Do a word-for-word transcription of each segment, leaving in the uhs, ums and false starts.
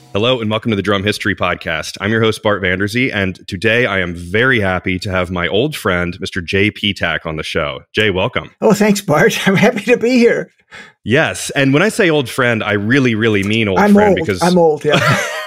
Hello and welcome to the Drum History Podcast. I'm your host, Bart Vanderzee, and today I am very happy to have my old friend, Mister Jay Petak, on the show. Jay, welcome. Oh, thanks, Bart. I'm happy to be here. Yes, and when I say old friend, I really, really mean old I'm friend old. because I'm old, yeah.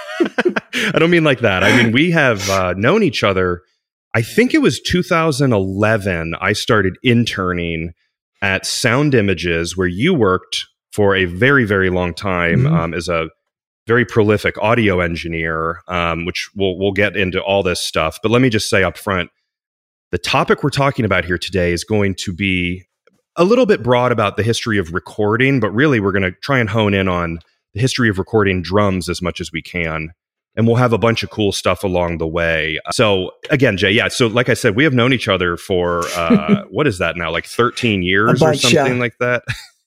I don't mean like that. I mean, we have uh, known each other. I think it was two thousand eleven. I started interning at Sound Images, where you worked for a very, very long time mm-hmm. um, as a very prolific audio engineer, um, which we'll we'll get into all this stuff. But let me just say up front, the topic we're talking about here today is going to be a little bit broad about the history of recording, but really we're going to try and hone in on the history of recording drums as much as we can. And we'll have a bunch of cool stuff along the way. So again, Jay, yeah. So like I said, we have known each other for, uh, what is that now? Like thirteen years bunch, or something yeah. like that.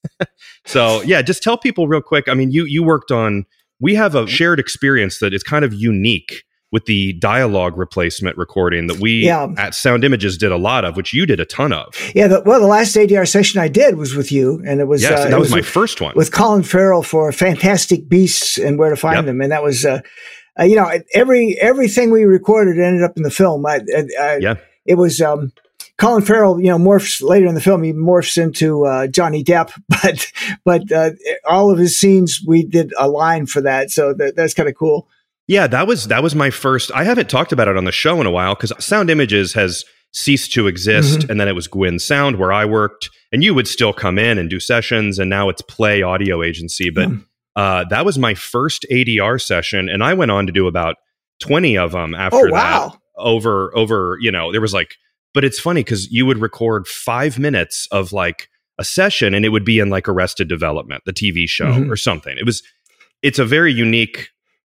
So yeah, just tell people real quick. I mean, you you worked on, we have a shared experience that is kind of unique with the dialogue replacement recording that we yeah. at Sound Images did a lot of, which you did a ton of. Yeah, the, well, the last A D R session I did was with you, and it was yes, uh, that it was, was my with, first one with Colin Farrell for Fantastic Beasts and Where to Find yep. Them, and that was, uh, uh, you know, every everything we recorded ended up in the film. I, I, yeah, it was. Um, Colin Farrell, you know, morphs later in the film. He morphs into uh, Johnny Depp, but but uh, all of his scenes, we did a line for that, so that, that's kind of cool. Yeah, that was that was my first. I haven't talked about it on the show in a while because Sound Images has ceased to exist, mm-hmm. and then it was Gwyn Sound where I worked, and you would still come in and do sessions, and now it's Play Audio Agency. But yeah. uh, that was my first A D R session, and I went on to do about twenty of them after oh, wow. that. Over over, you know, there was like. But it's funny because you would record five minutes of like a session and it would be in like Arrested Development, the T V show mm-hmm. or something. It was, it's a very unique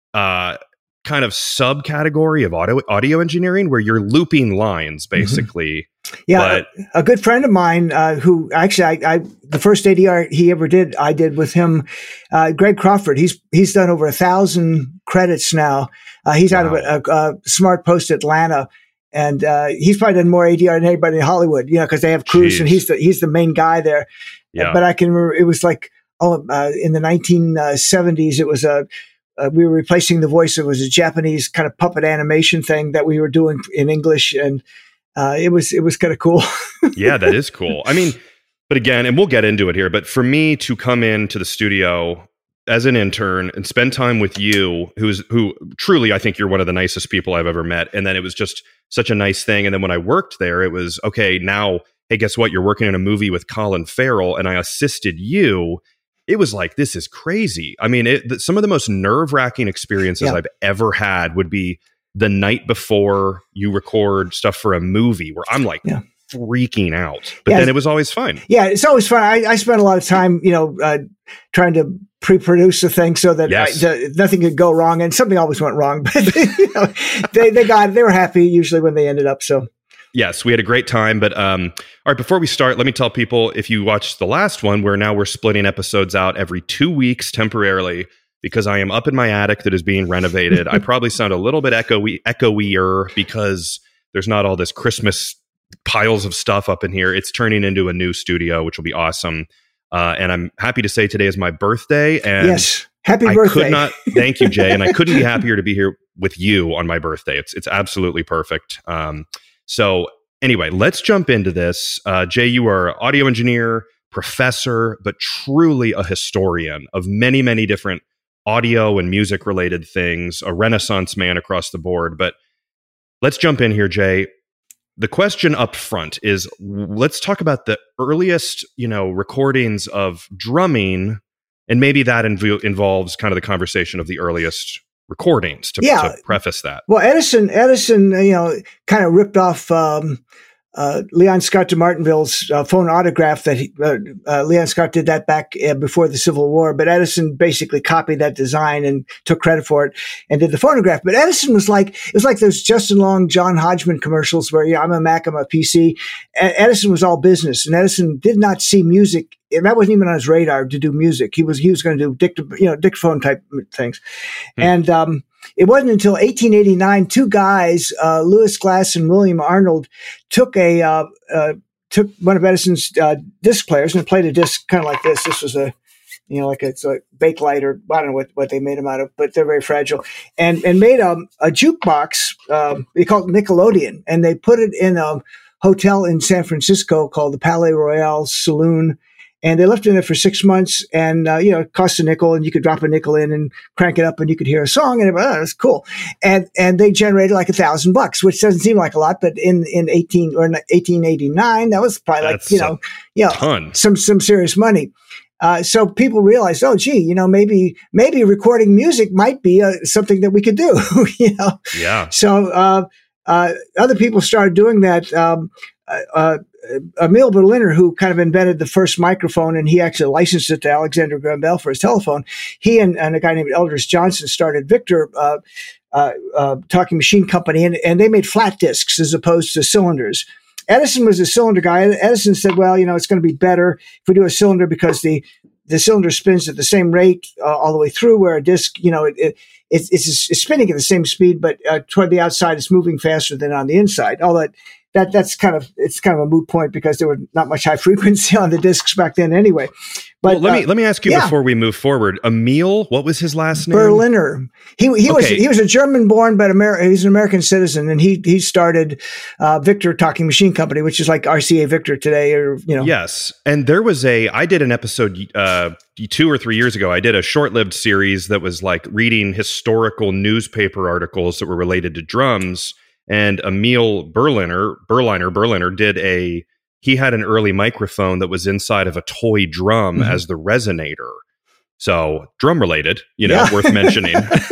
uh, kind of subcategory of audio audio engineering where you're looping lines basically. Mm-hmm. Yeah. But, a, a good friend of mine uh, who actually, I, I the first A D R he ever did, I did with him, uh, Greg Crawford. He's, he's done over a thousand credits now. Uh, he's wow. out of a, a, a Smart Post Atlanta. And uh, he's probably done more A D R than anybody in Hollywood, you know, because they have crews, Jeez. and he's the he's the main guy there. Yeah. But I can remember it was like oh, uh, in the nineteen seventies, it was a uh, we were replacing the voice. It was a Japanese kind of puppet animation thing that we were doing in English, and uh, it was it was kind of cool. Yeah, that is cool. I mean, but again, and we'll get into it here. But for me to come into the studio as an intern and spend time with you, who's who truly, I think you're one of the nicest people I've ever met. And then it was just such a nice thing. And then when I worked there, it was, okay, now, hey, guess what? You're working in a movie with Colin Farrell and I assisted you. It was like, this is crazy. I mean, it, some of the most nerve-wracking experiences yeah. I've ever had would be the night before you record stuff for a movie where I'm like, yeah. freaking out. But yeah, then it was always fun. Yeah, it's always fun. I, I spent a lot of time, you know, uh, trying to pre-produce the thing so that yes. I, the, nothing could go wrong, and something always went wrong. But you know, they they got they were happy usually when they ended up. So yes, we had a great time. But um, all right, before we start, let me tell people if you watched the last one, where now we're splitting episodes out every two weeks temporarily because I am up in my attic that is being renovated. I probably sound a little bit echoey, echoier because there's not all this Christmas piles of stuff up in here. It's turning into a new studio, which will be awesome. Uh, and I'm happy to say today is my birthday. And yes, happy I birthday. Could not, thank you, Jay. And I couldn't be happier to be here with you on my birthday. It's it's absolutely perfect. Um, so anyway, let's jump into this. Uh, Jay, you are an audio engineer, professor, but truly a historian of many, many different audio and music related things, a Renaissance man across the board. But let's jump in here, Jay. The question up front is, let's talk about the earliest, you know, recordings of drumming, and maybe that inv- involves kind of the conversation of the earliest recordings to, yeah. to preface that. Well, Edison, Edison, you know, kind of ripped off um, uh, Leon Scott de Martinville's uh, phonautograph that he, uh, uh, Leon Scott did that back uh, before the Civil War, but Edison basically copied that design and took credit for it and did the phonograph. But Edison was like, it was like those Justin Long, John Hodgman commercials where, yeah, I'm a Mac, I'm a P C. And Edison was all business, and Edison did not see music. That wasn't even on his radar to do music. He was, he was going to do dicta, you know, dictaphone type things. Hmm. And, um, it wasn't until eighteen eighty-nine, two guys, uh, Lewis Glass and William Arnold, took a uh, uh, took one of Edison's uh, disc players and played a disc kind of like this. This was a you know, like it's a Bakelite or I don't know what, what they made them out of, but they're very fragile. And and made um, a jukebox. Um, they call it Nickelodeon, and they put it in a hotel in San Francisco called the Palais Royale Saloon. And they left it in there for six months, and uh, you know, it cost a nickel, and you could drop a nickel in and crank it up, and you could hear a song, and oh, that's cool. And and they generated like a thousand bucks, which doesn't seem like a lot, but in in eighteen or eighteen eighty nine, that was probably that's like you know, you know, ton. some some serious money. Uh, so people realized, oh, gee, you know, maybe maybe recording music might be uh, something that we could do, you know. Yeah. So uh, uh, other people started doing that. Um, uh, Emil Berliner, who kind of invented the first microphone, and he actually licensed it to Alexander Graham Bell for his telephone. He and, and a guy named Eldridge Johnson started Victor uh, uh, uh, Talking Machine Company, and, and they made flat discs as opposed to cylinders. Edison was a cylinder guy. Edison said, well, you know, it's going to be better if we do a cylinder because the, the cylinder spins at the same rate uh, all the way through, where a disc, you know, it, it, it's, it's, it's spinning at the same speed, but uh, toward the outside, it's moving faster than on the inside. Although that that's kind of it's kind of a moot point because there were not much high frequency on the discs back then anyway. But well, let uh, me let me ask you yeah. before we move forward. Emil, what was his last name? Berliner. He he okay. was he was a German born, but Amer- he's an American citizen, and he he started uh, Victor Talking Machine Company, which is like R C A Victor today, or you know. Yes, and there was a I did an episode uh, two or three years ago. I did a short-lived series that was like reading historical newspaper articles that were related to drums. And Emil Berliner, Berliner, Berliner did a, he had an early microphone that was inside of a toy drum mm-hmm. as the resonator. So drum related, you know, yeah. worth mentioning.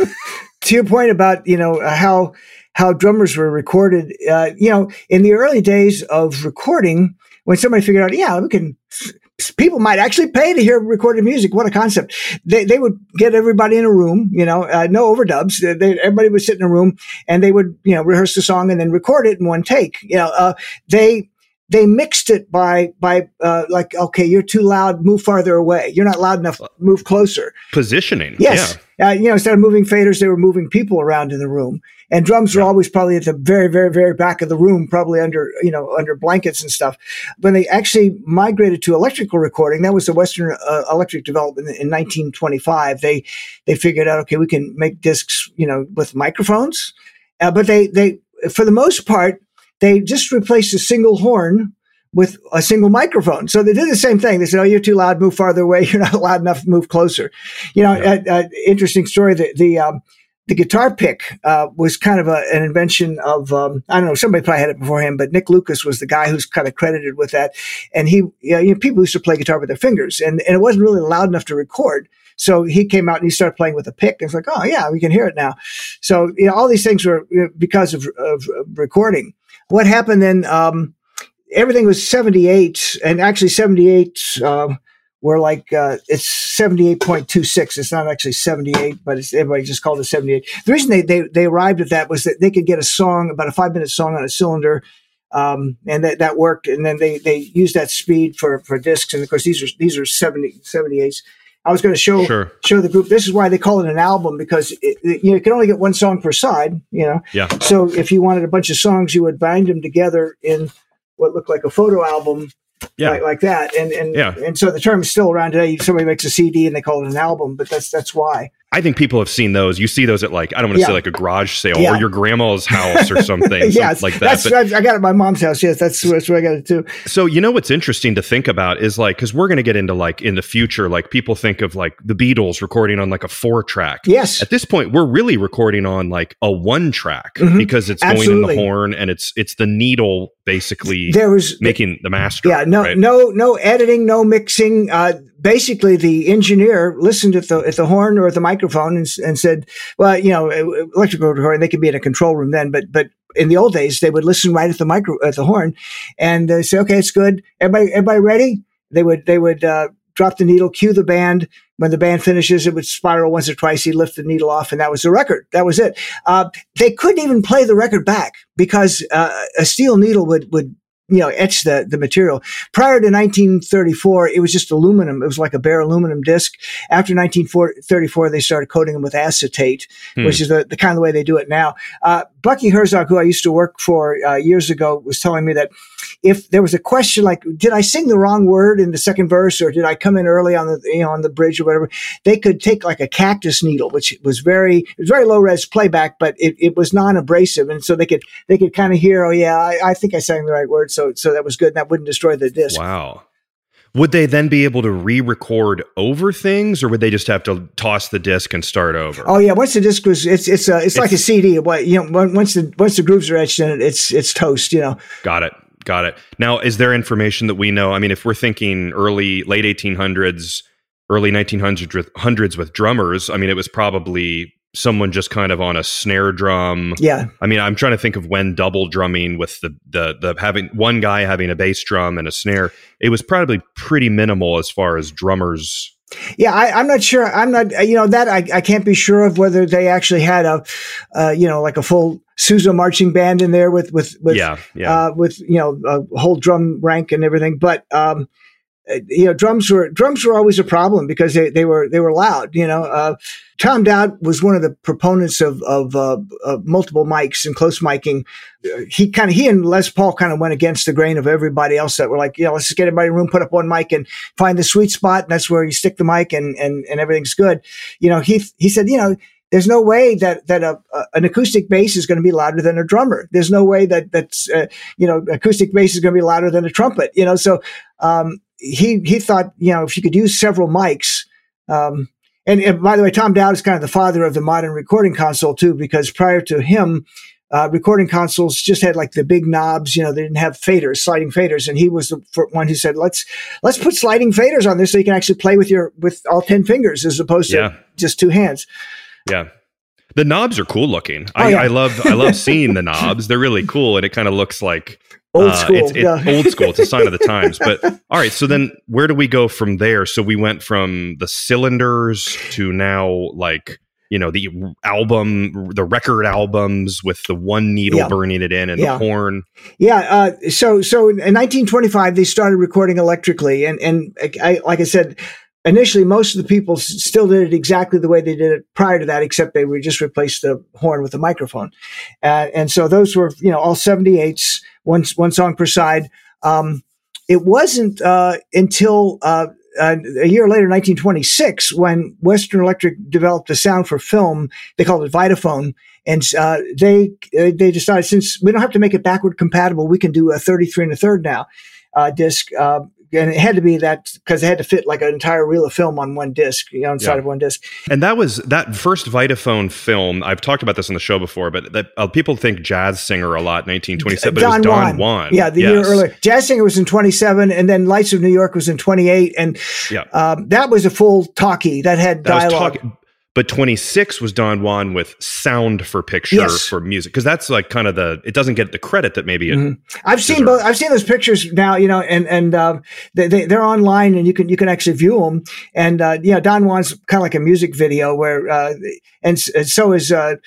To your point about, you know, how, how drummers were recorded, uh, you know, in the early days of recording, when somebody figured out, yeah, we can, people might actually pay to hear recorded music. What a concept. They they would get everybody in a room, you know, uh, no overdubs. They, everybody would sit in a room and they would, you know, rehearse the song and then record it in one take. You know, uh, they, they mixed it by, by, uh, like, okay, you're too loud, move farther away. You're not loud enough, move closer. Positioning. Yes. Yeah. Uh, you know, instead of moving faders, they were moving people around in the room. And drums were always probably at the very, very, very back of the room, probably under, you know, under blankets and stuff. When they actually migrated to electrical recording, that was the Western uh, Electric development in nineteen twenty-five. They, they figured out, okay, we can make discs, you know, with microphones. Uh, but they, they, for the most part, they just replaced a single horn with a single microphone. So they did the same thing. They said, oh, you're too loud, move farther away. You're not loud enough, move closer. You know, yeah. uh, uh, interesting story. The, the, um, The guitar pick uh, was kind of a, an invention of, um, I don't know, somebody probably had it before him, but Nick Lucas was the guy who's kind of credited with that. And he, you know, you know, people used to play guitar with their fingers, and, and it wasn't really loud enough to record. So he came out and he started playing with a pick. And it's like, oh, yeah, we can hear it now. So, you know, all these things were you know, because of, of, of recording. What happened then, um, everything was seventy-eight, and actually seventy-eight, um, We're like, uh, it's seventy-eight point two six. It's not actually seventy-eight, but it's, everybody just called it seventy-eight. The reason they, they, they arrived at that was that they could get a song, about a five minute song on a cylinder. Um, and that, that worked. And then they, they used that speed for, for discs. And of course, these are, these are seventy, seventy-eights. I was going to show, sure. show the group. This is why they call it an album, because it, it, you know, you can only get one song per side, you know? Yeah. So if you wanted a bunch of songs, you would bind them together in what looked like a photo album. Yeah. Like, like that. And, and, yeah. and so the term is still around today. Somebody makes a C D and they call it an album, but that's, that's why. I think people have seen those. You see those at like, I don't want to yeah. say like a garage sale yeah. or your grandma's house or something, yeah, something like that. That's, but, I got it at my mom's house. Yes, that's, that's where I got it too. So, you know, what's interesting to think about is like, because we're going to get into like in the future, like people think of like the Beatles recording on like a four track. Yes. At this point, we're really recording on like a one track mm-hmm. because it's Absolutely. going in the horn and it's it's the needle basically there was, making the master. Yeah, no, right? no, no editing, no mixing. Uh, basically, the engineer listened at the at the horn or at the microphone and, and said, "Well, you know, electrical recording, they could be in a control room then, but but in the old days, they would listen right at the micro at the horn, and they say, okay, it's good. Everybody, everybody ready? They would they would uh, drop the needle, cue the band. When the band finishes, it would spiral once or twice. He'd lift the needle off, and that was the record. That was it. Uh, they couldn't even play the record back because uh, a steel needle would would. you know, etch the, the material. Prior to nineteen thirty-four, it was just aluminum. It was like a bare aluminum disc. After nineteen thirty-four, they started coating them with acetate, hmm. which is the, the kind of the way they do it now. Uh, Bucky Herzog, who I used to work for uh, years ago, was telling me that if there was a question like, did I sing the wrong word in the second verse, or did I come in early on the you know on the bridge or whatever, they could take like a cactus needle, which was very it was very low res playback, but it, it was non abrasive, and so they could they could kind of hear, oh yeah, I, I think I sang the right word, so so that was good, and that wouldn't destroy the disc. Wow. Would they then be able to re-record over things, or would they just have to toss the disc and start over? Oh yeah, once the disc was, it's it's a, it's, it's like a C D. What you know, once the once the grooves are etched in it, it's it's toast. You know. Got it. Got it. Now, is there information that we know? I mean, if we're thinking early, late eighteen hundreds, early nineteen hundreds with drummers, I mean, it was probably someone just kind of on a snare drum. Yeah. I mean, I'm trying to think of when double drumming with the, the, the having one guy having a bass drum and a snare, it was probably pretty minimal as far as drummers. Yeah. I, I'm not sure. I'm not, you know, that I, I can't be sure of whether they actually had a, uh, you know, like a full Sousa marching band in there with, with, with, yeah, yeah. Uh, with, you know, a whole drum rank and everything. But, um, you know, drums were drums were always a problem because they, they were they were loud. You know, uh, Tom Dowd was one of the proponents of of, uh, of multiple mics and close miking. He kind of he and Les Paul kind of went against the grain of everybody else that were like, you know, let's just get everybody in the room, put up one mic, and find the sweet spot, and that's where you stick the mic, and and and everything's good. You know, he he said, you know, there's no way that that a, a, an acoustic bass is going to be louder than a drummer. There's no way that that's uh, you know, acoustic bass is going to be louder than a trumpet. You know, so. Um, He he thought, you know, if you could use several mics, um, and, and by the way, Tom Dowd is kind of the father of the modern recording console too, because prior to him, uh, recording consoles just had like the big knobs. You know, they didn't have faders, sliding faders, and he was the one who said, "Let's let's put sliding faders on this so you can actually play with your with all ten fingers as opposed to yeah. just two hands." Yeah. The knobs are cool looking. Oh, I, yeah. I love I love seeing the knobs. They're really cool, and it kind of looks like old uh, school. It's, it's yeah. old school. It's a sign of the times. But all right, so then where do we go from there? So we went from the cylinders to now, like, you know, the album, the record albums with the one needle yeah. burning it in and yeah. the horn. Yeah. Uh, so so in nineteen twenty-five they started recording electrically, and and I, like I said. Initially, most of the people s- still did it exactly the way they did it prior to that, except they would just replace the horn with a microphone. Uh, and so those were, you know, all seventy-eights, one, one song per side. Um, it wasn't uh, until uh, uh, a year later, nineteen twenty-six, when Western Electric developed a sound for film. They called it Vitaphone. And uh, they they decided, since we don't have to make it backward compatible, we can do a thirty-three and a third now uh, disc. Uh, And it had to be that because it had to fit like an entire reel of film on one disc, you know, inside yeah. of one disc. And that was that first Vitaphone film. I've talked about this on the show before, but that uh, people think Jazz Singer a lot, nineteen twenty-seven, but Don it was Don Juan. Juan. Yeah, the yes. year earlier. Jazz Singer was in twenty-seven, and then Lights of New York was in twenty-eight. And yeah. um, that was a full talkie that had that dialogue. Was talk- But twenty-six was Don Juan with sound for picture yes. for music, because that's like kind of the it doesn't get the credit that maybe it. Mm-hmm. I've seen both. I've seen those pictures now, you know, and and uh, they, they they're online, and you can you can actually view them. And uh, yeah, Don Juan's kind of like a music video where, uh, and, and so is uh,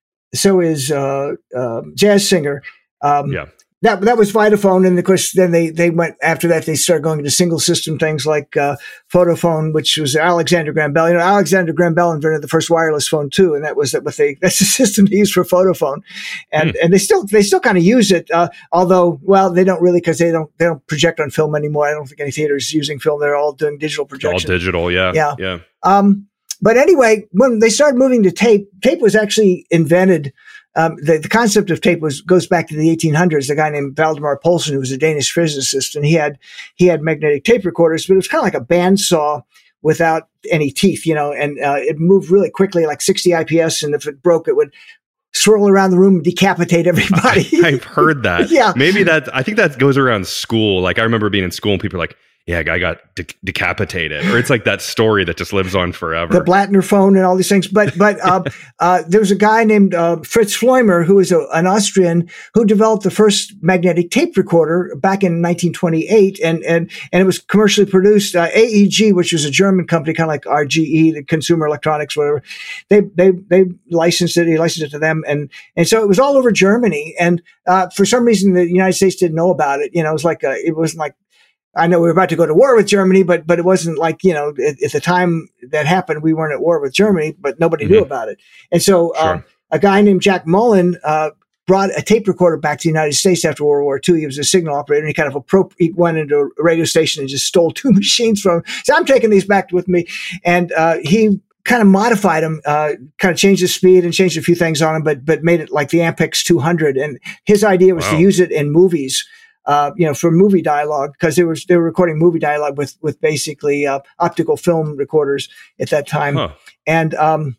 so is uh, uh, Jazz Singer. Um, yeah. That that was Vitaphone, and of course, then they they went after that. They started going into single system things like uh, Photophone, which was Alexander Graham Bell. You know, Alexander Graham Bell invented the first wireless phone too, and that was that what they that's the system they used for Photophone, and mm. and they still they still kind of use it. Uh, although, well, they don't really because they don't they don't project on film anymore. I don't think any theaters using film. They're all doing digital projection. All digital, yeah, yeah, yeah. Um, but anyway, when they started moving to tape, tape was actually invented. Um, the, the concept of tape was goes back to the eighteen hundreds. A guy named Valdemar Poulsen, who was a Danish physicist, and he had he had magnetic tape recorders, but it was kind of like a bandsaw without any teeth, you know. And uh, it moved really quickly, like sixty I P S, and if it broke, it would swirl around the room and decapitate everybody. I, I've heard that. yeah, maybe that. I think that goes around school. Like I remember being in school, and people are like, yeah, a guy got de- decapitated, or it's like that story that just lives on forever. The Blattner phone and all these things. But but uh, uh, there was a guy named uh, Fritz Fleumer, who was a, an Austrian, who developed the first magnetic tape recorder back in nineteen twenty-eight, and and and it was commercially produced. Uh, A E G, which was a German company, kind of like R G E, the Consumer Electronics, whatever. They they they licensed it. He licensed it to them, and and so it was all over Germany. And uh, for some reason, the United States didn't know about it. You know, it was like a, it wasn't like. I know we were about to go to war with Germany, but but it wasn't like, you know, at, at the time that happened, we weren't at war with Germany, but nobody mm-hmm. knew about it. And so uh, sure. a guy named Jack Mullen uh, brought a tape recorder back to the United States after World War Two. He was a signal operator, and he kind of appro- he went into a radio station and just stole two machines from him. So I'm taking these back with me, and uh, he kind of modified them, uh, kind of changed the speed and changed a few things on them, but but made it like the Ampex two hundred. And his idea was wow. to use it in movies. Uh, you know, for movie dialogue, because they were they were recording movie dialogue with with basically uh, optical film recorders at that time, huh. and um,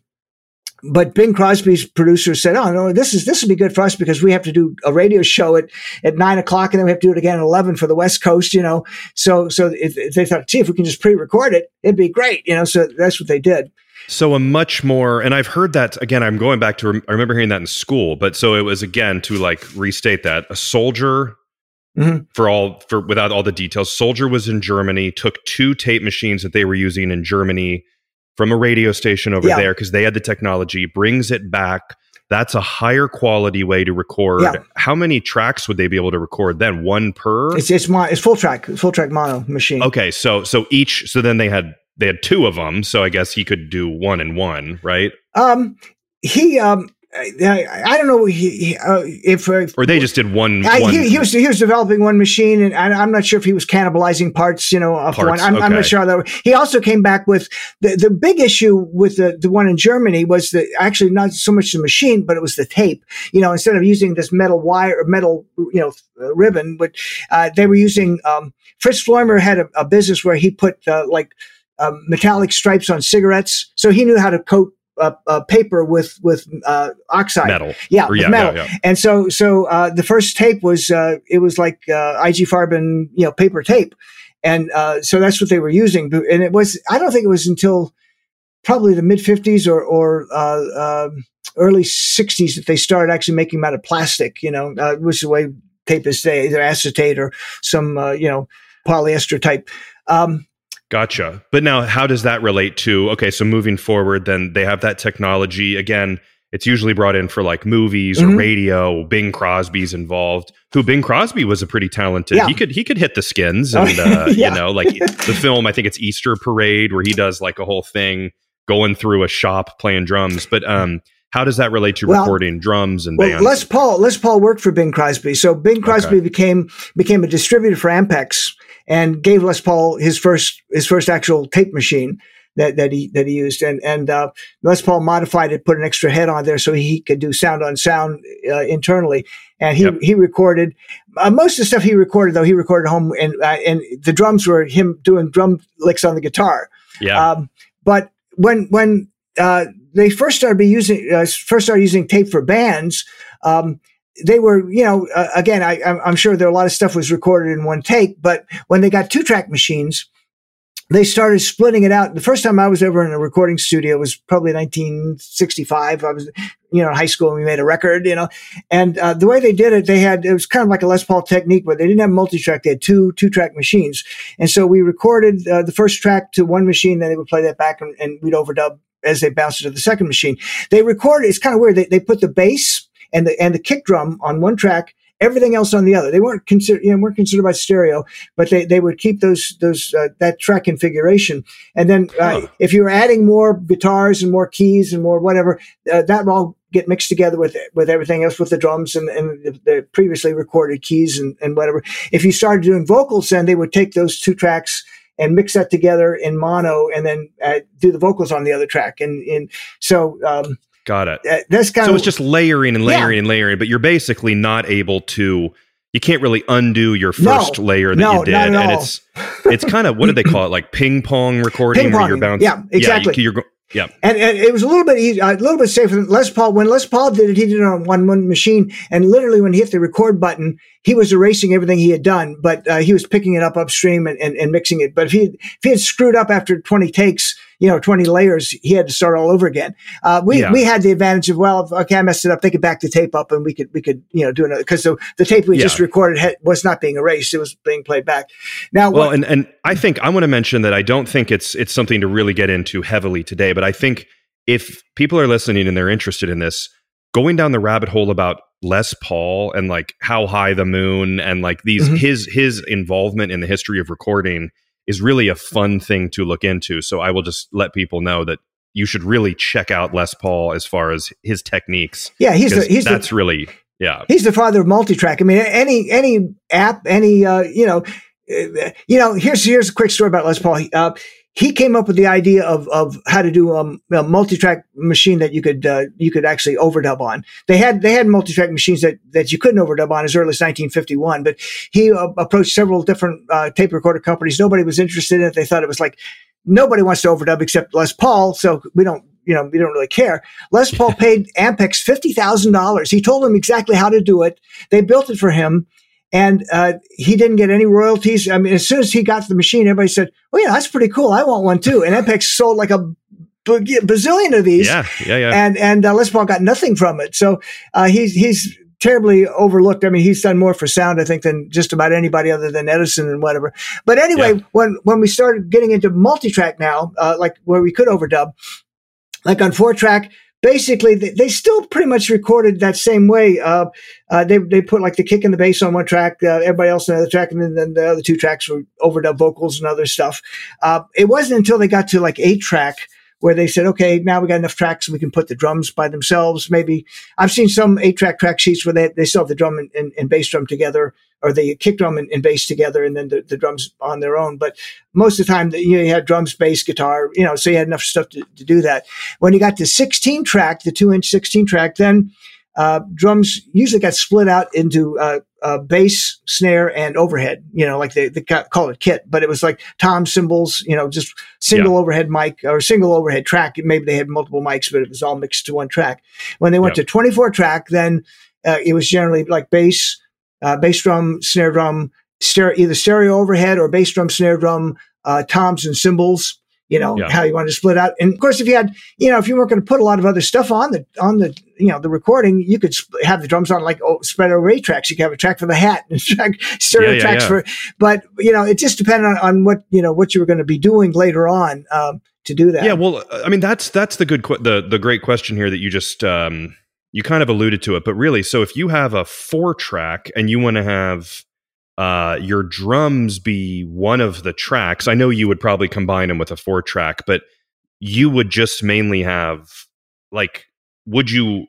but Bing Crosby's producers said, "Oh no, this is this would be good for us because we have to do a radio show at at nine o'clock, and then we have to do it again at eleven for the West Coast." You know, so so if, if they thought, "Gee, if we can just pre-record it, it'd be great." You know, so that's what they did. So a much more, and I've heard that again. I'm going back to I remember hearing that in school, but so it was again to like restate that a soldier. Mm-hmm. For all, for without all the details, Soldier was in Germany, took two tape machines that they were using in Germany from a radio station over yeah. there because they had the technology, brings it back. That's a higher quality way to record. Yeah. How many tracks would they be able to record then? One per? It's it's, mon- it's full track, full track mono machine. Okay, so so each, so then they had they had two of them. So I guess he could do one and one, right? Um, he um. I, I don't know he, uh, if uh, or they just did one. I, one he, he was he was developing one machine, and I, I'm not sure if he was cannibalizing parts. You know, of parts, one. I'm, okay. I'm not sure how that. He also came back with the the big issue with the the one in Germany was that actually not so much the machine, but it was the tape. You know, instead of using this metal wire or metal you know uh, ribbon, but uh, they were using. Um, Fritz Floimer had a, a business where he put uh, like um, metallic stripes on cigarettes, so he knew how to coat. Uh, uh, paper with with uh, oxide metal, yeah, or, with yeah, metal, yeah, yeah. And so so uh, the first tape was uh, it was like uh, I G Farben, you know, paper tape, and uh, so that's what they were using. And it was I don't think it was until probably the mid fifties or or uh, uh, early sixties that they started actually making them out of plastic. You know, uh, which is the way tape is today, either acetate or some uh, you know polyester type. Um, Gotcha. But now how does that relate to, okay, so moving forward, then they have that technology. Again, it's usually brought in for like movies mm-hmm. or radio. Bing Crosby's involved, who Bing Crosby was a pretty talented. Yeah. He could he could hit the skins and, uh, yeah. you know, like the film, I think it's Easter Parade, where he does like a whole thing going through a shop playing drums. But um, how does that relate to well, recording drums and well, bands? Les Paul, Les Paul worked for Bing Crosby. So Bing Crosby okay. became became a distributor for Ampex. And gave Les Paul his first his first actual tape machine that, that he that he used, and and uh, Les Paul modified it, put an extra head on there so he could do sound on sound uh, internally, and he yep. he recorded uh, most of the stuff he recorded though he recorded at home, and uh, and the drums were him doing drum licks on the guitar. Yeah. Um, but when when uh, they first started be using uh, first started using tape for bands. Um, They were, you know, uh, again, I, I'm sure there a lot of stuff was recorded in one take, but when they got two track machines, they started splitting it out. The first time I was ever in a recording studio was probably nineteen sixty-five. I was, you know, in high school and we made a record, you know, and uh, the way they did it, they had, it was kind of like a Les Paul technique, but they didn't have multi-track. They had two, two track machines. And so we recorded uh, the first track to one machine, then they would play that back and, and we'd overdub as they bounced it to the second machine. They recorded, it's kind of weird. They, they put the bass and the and the kick drum on one track, everything else on the other. They weren't considered, you know, weren't considered by stereo, but they, they would keep those those uh, that track configuration. And then uh, huh. if you were adding more guitars and more keys and more whatever, uh, that would all get mixed together with with everything else, with the drums and, and the, the previously recorded keys and, and whatever. If you started doing vocals, then they would take those two tracks and mix that together in mono, and then uh, do the vocals on the other track. And and so. Um, Got it. Uh, that's kind so of, it's just layering and layering yeah. and layering, but you're basically not able to, you can't really undo your first no, layer that no, you did. Not at and all. it's, it's kind of, what do they call it? Like ping pong recording ping pong, where you're bouncing. Yeah, exactly. Yeah, you, you're, yeah. And, and it was a little bit easy, a little bit safer than Les Paul. When Les Paul did it, he did it on one, one machine. And literally when he hit the record button, he was erasing everything he had done, but uh, he was picking it up upstream and, and, and mixing it. But if he, if he had screwed up after twenty takes, you know, twenty layers, he had to start all over again. Uh, we, yeah. we had the advantage of, well, if, okay, I messed it up, they could back the tape up and we could, we could, you know, do another, because the, the tape we yeah. just recorded had, was not being erased. It was being played back. Now, well, what, and, and I think I want to mention that I don't think it's, it's something to really get into heavily today, but I think if people are listening and they're interested in this, going down the rabbit hole about Les Paul and like How High the Moon and like these, mm-hmm. his, his involvement in the history of recording is really a fun thing to look into. So I will just let people know that you should really check out Les Paul as far as his techniques. Yeah, he's the, he's that's the, really Yeah. He's the father of multitrack. I mean, any any app, any uh, you know, uh, you know. Here's here's a quick story about Les Paul. He, uh, he came up with the idea of of how to do um, a multitrack machine that you could uh, you could actually overdub on. They had they had multitrack machines that that you couldn't overdub on as early as nineteen fifty-one. But he uh, approached several different uh, tape recorder companies. Nobody was interested in it. They thought it was like nobody wants to overdub except Les Paul, so we don't. You know, we don't really care. Les Paul paid Ampex fifty thousand dollars. He told them exactly how to do it. They built it for him, and uh, he didn't get any royalties. I mean, as soon as he got the machine, everybody said, "Oh yeah, that's pretty cool. I want one too." And Ampex sold like a bazillion of these. Yeah, yeah, yeah. And and uh, Les Paul got nothing from it. So uh, he's he's terribly overlooked. I mean, he's done more for sound, I think, than just about anybody other than Edison and whatever. But anyway, yeah. when when we started getting into multitrack now, uh, like where we could overdub. Like on four track, basically they, they still pretty much recorded that same way. Uh, uh, they they put like the kick and the bass on one track, uh, everybody else on the other track, and then, then the other two tracks were overdub vocals and other stuff. Uh, it wasn't until they got to like eight track where they said, okay, now we got enough tracks and we can put the drums by themselves. Maybe I've seen some eight track track sheets where they, they still have the drum and, and, and bass drum together, or the kick drum and, and bass together, and then the, the drums on their own. But most of the time, you know, you had drums, bass, guitar, you know, so you had enough stuff to, to do that. When you got to sixteen track, the two inch sixteen track, then uh, drums usually got split out into uh, uh, bass, snare, and overhead, you know, like they, they call it kit, but it was like tom, cymbals, you know, just single yeah. overhead mic or single overhead track. Maybe they had multiple mics, but it was all mixed to one track. When they went yep. to twenty-four track, then uh, it was generally like bass, uh, bass drum, snare drum, stereo, either stereo overhead or bass drum, snare drum, uh, toms and cymbals. You know, yeah. how you want to split out. And of course, if you had, you know, if you weren't going to put a lot of other stuff on the, on the, you know, the recording, you could sp- have the drums on like oh, spread over eight tracks. You could have a track for the hat and track, stereo yeah, yeah, tracks yeah. for, but, you know, it just depended on, on what, you know, what you were going to be doing later on, um, to do that. Yeah. Well, I mean, that's, that's the good, qu- the, the great question here that you just, um, you kind of alluded to it, but really, so if you have a four track and you want to have, Uh, your drums be one of the tracks. I know you would probably combine them with a four track, but you would just mainly have, like, would you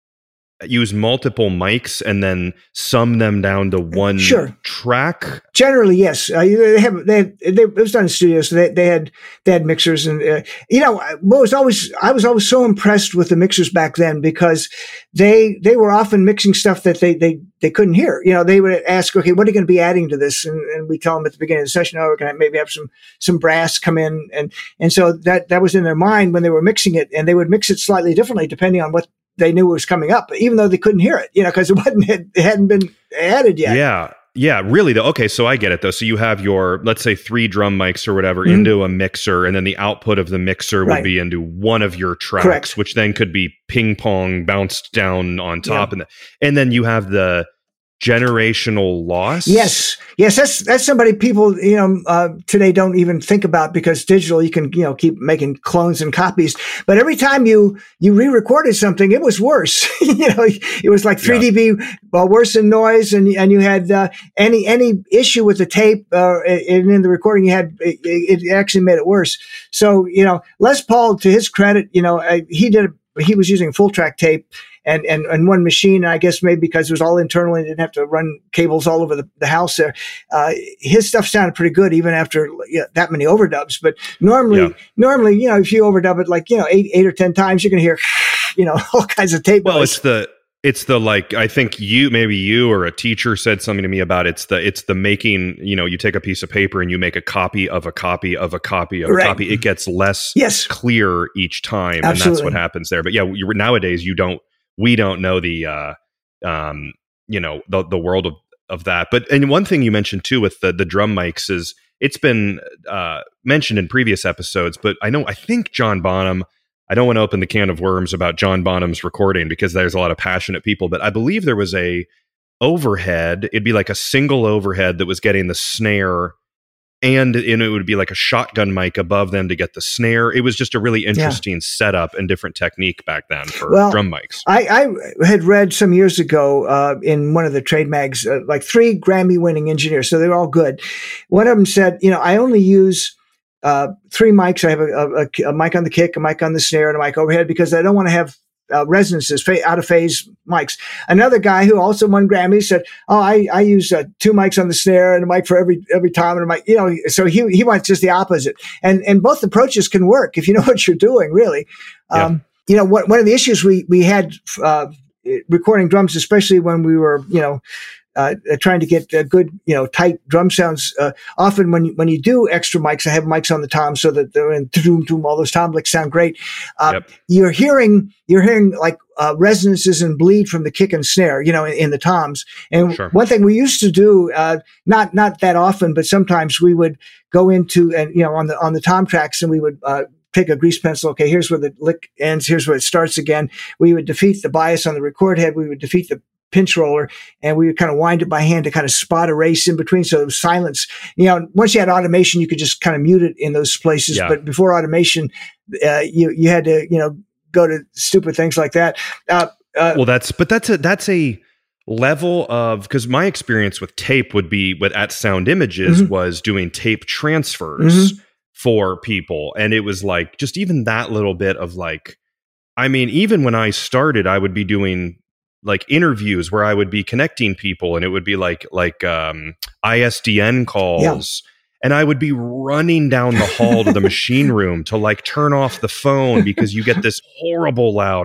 use multiple mics and then sum them down to one sure. track? Generally, yes. Uh, they have. They, had, they it was done in studios, so they, they had they had mixers, and uh, you know, what was always I was always so impressed with the mixers back then because they they were often mixing stuff that they they they couldn't hear. You know, they would ask, okay, what are you going to be adding to this? And, and we tell them at the beginning of the session, oh, we're going to maybe have some some brass come in, and and so that that was in their mind when they were mixing it, and they would mix it slightly differently depending on what they knew was coming up, even though they couldn't hear it, you know, because it wasn't, it hadn't been added yet. Yeah. Yeah. Really though. Okay. So I get it though. So you have your, let's say three drum mics or whatever mm-hmm. into a mixer, and then the output of the mixer right. would be into one of your tracks, Correct. which then could be ping pong bounced down on top. Yeah. And, the, and then you have the generational loss. Yes. Yes. That's, that's somebody people, you know, uh, today don't even think about, because digital, you can, you know, keep making clones and copies. But every time you, you re-recorded something, it was worse. you know, it was like three D B, yeah. well, worse in noise. And, and you had, uh, any, any issue with the tape, uh, and in the recording you had, it, it actually made it worse. So, you know, Les Paul, to his credit, you know, uh, he did, he was using full track tape. And, and, and one machine, I guess maybe because it was all internal and didn't have to run cables all over the, the house there. Uh, his stuff sounded pretty good even after you know, that many overdubs. But normally, yeah. normally, you know, if you overdub it like, you know, eight, eight or ten times, you're going to hear, you know, all kinds of tape. Well, noise. it's the, it's the, like, I think you, maybe you or a teacher said something to me about it's the, it's the making, you know, you take a piece of paper and you make a copy of a copy of a copy of right. a copy. It gets less yes. clear each time. Absolutely. And that's what happens there. But yeah, you, nowadays you don't, we don't know the, uh, um, you know, the the world of, of that. But and one thing you mentioned too with the the drum mics is it's been uh, mentioned in previous episodes. But I know I think John Bonham. I don't want to open the can of worms about John Bonham's recording because there's a lot of passionate people. But I believe there was a overhead. It'd be like a single overhead that was getting the snare. And, and it would be like a shotgun mic above them to get the snare. It was just a really interesting yeah. setup and different technique back then for well, drum mics. I, I had read some years ago uh, in one of the trade mags, uh, like three Grammy-winning engineers, so they're all good. One of them said, you know, I only use uh, three mics. I have a, a, a mic on the kick, a mic on the snare, and a mic overhead because I don't want to have uh, resonances, fa- out of phase mics. Another guy who also won Grammys said, "Oh, I, I use uh, two mics on the snare and a mic for every every time, and a mic, you know." So he he wants just the opposite, and and both approaches can work if you know what you're doing, really. Yeah. Um, you know, what, one of the issues we we had uh, recording drums, especially when we were, you know. Uh, trying to get uh, good, you know, tight drum sounds. Uh, often when you, when you do extra mics, I have mics on the tom so that they're in doom doom. All those tom licks sound great. Uh, yep. You're hearing you're hearing like uh, resonances and bleed from the kick and snare, you know, in, in the toms. And sure. one thing we used to do, uh, not not that often, but sometimes we would go into and you know on the on the tom tracks and we would. Uh, Take a grease pencil. Okay, here's where the lick ends. Here's where it starts again. We would defeat the bias on the record head. We would defeat the pinch roller, and we would kind of wind it by hand to kind of spot erase in between. So it was silence. You know, once you had automation, you could just kind of mute it in those places. Yeah. But before automation, uh, you you had to you know go to stupid things like that. Uh, uh, well, that's but that's a that's a level of because my experience with tape would be with at Sound Images mm-hmm. was doing tape transfers. Mm-hmm. For people. And it was like, just even that little bit of like, I mean, even when I started, I would be doing like interviews where I would be connecting people and it would be like, like, um, I S D N calls. Yeah. And I would be running down the hall to the machine room to like turn off the phone because you get this horrible loud.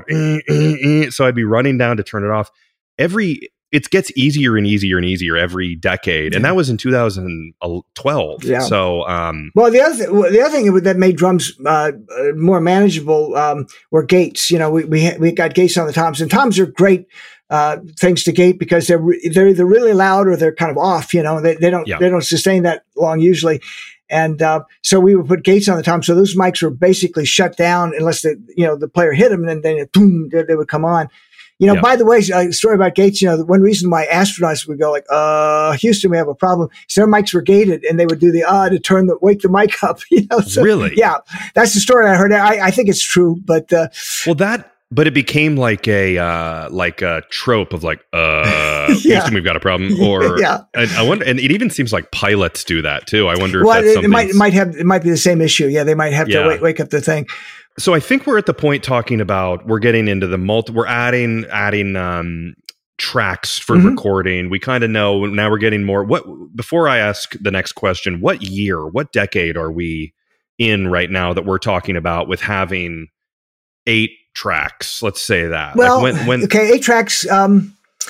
So I'd be running down to turn it off. Every, it gets easier and easier and easier every decade. And that was in two thousand twelve. Yeah. So, um, well, the other, th- the other thing that made drums, uh, more manageable, um, were gates. You know, we, we, ha- we got gates on the toms, and toms are great, uh, things to gate because they're, re- they're either really loud or they're kind of off, you know, they, they don't, yeah. they don't sustain that long usually. And, uh, so we would put gates on the tom. So those mics were basically shut down unless the, you know, the player hit them and then, then boom, they, they would come on. You know, yeah. by the way, a story about gates, you know, one reason why astronauts would go like, uh, Houston, we have a problem. So their mics were gated and they would do the, uh, to turn the, wake the mic up, you know. So, really? Yeah. That's the story I heard. I, I think it's true, but, uh, well, that, but it became like a, uh, like a trope of like, uh, yeah. Houston, we've got a problem. Or, yeah. and I wonder, and it even seems like pilots do that too. I wonder well, if that's it, something. It might, it might have, it might be the same issue. Yeah. They might have yeah. to wake, wake up the thing. So I think we're at the point talking about we're getting into the multi. We're adding adding um, tracks for mm-hmm. recording. We kind of know now. We're getting more. What before I ask the next question? What year? What decade are we in right now that we're talking about with having eight tracks? Let's say that. Well, like when, when okay, eight tracks. Um,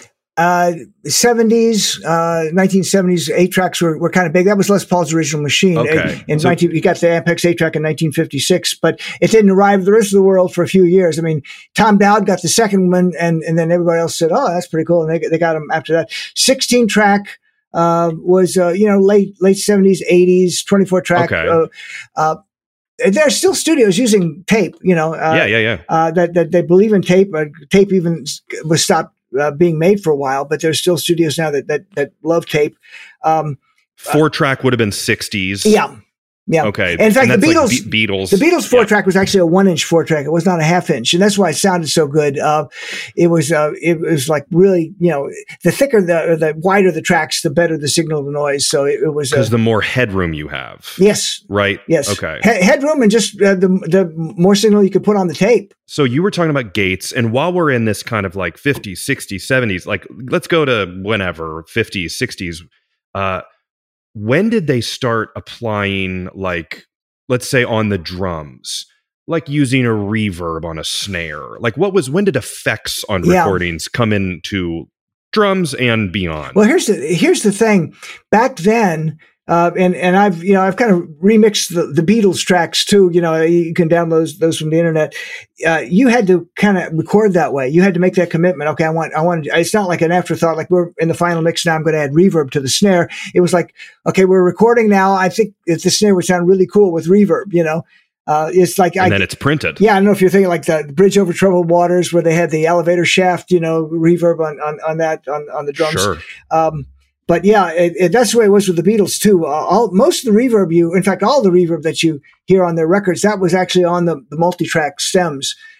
uh, seventies, uh, nineteen seventies, eight tracks were, were kind of big. That was Les Paul's original machine. Okay. In so, nineteen, he got the Ampex eight track in nineteen fifty-six, but it didn't arrive to the rest of the world for a few years. I mean, Tom Dowd got the second one, and, and then everybody else said, "Oh, that's pretty cool," and they they got him after that. sixteen track uh, was uh, you know late late seventies, eighties. twenty-four track. Okay. Uh, uh, there are still studios using tape. You know. Uh, yeah, yeah, yeah. Uh, that that they believe in tape. Uh, tape even was stopped. Uh, being made for a while, but there's still studios now that that, that love tape. Um, four track would have been sixties. Yeah, yeah. Okay. And in fact, and the Beatles, like Be- Beatles, the Beatles four yeah. track was actually a one inch four track. It was not a half inch, and that's why it sounded so good. Uh, it was uh, it was like really, you know, the thicker the or the wider the tracks, the better the signal to noise. So it, it was because uh, the more headroom you have. Yes. Right. Yes. Okay. He- headroom and just uh, the the more signal you could put on the tape. So you were talking about gates, and while we're in this kind of like fifties, sixties, seventies, like let's go to whenever, fifties, sixties, uh, when did they start applying, like, let's say on the drums, like using a reverb on a snare? Like what was, when did effects on Yeah. recordings come into drums and beyond? Well, here's the here's the thing. Back then, uh, and and I've you know I've kind of remixed the, the Beatles tracks too. You know, you can download those, those from the internet. Uh, you had to kind of record that way. You had to make that commitment. Okay, I want I want. It's not like an afterthought. Like we're in the final mix now. I'm going to add reverb to the snare. It was like, okay, we're recording now. I think the snare would sound really cool with reverb. You know. Uh, it's like, and I, then it's printed. Yeah. I don't know if you're thinking like the Bridge Over Troubled Waters where they had the elevator shaft, you know, reverb on, on, on that, on, on the drums. Sure. Um, but yeah, it, it, that's the way it was with the Beatles too. Uh, all, most of the reverb you, in fact, all the reverb that you hear on their records, that was actually on the, the multi-track stems.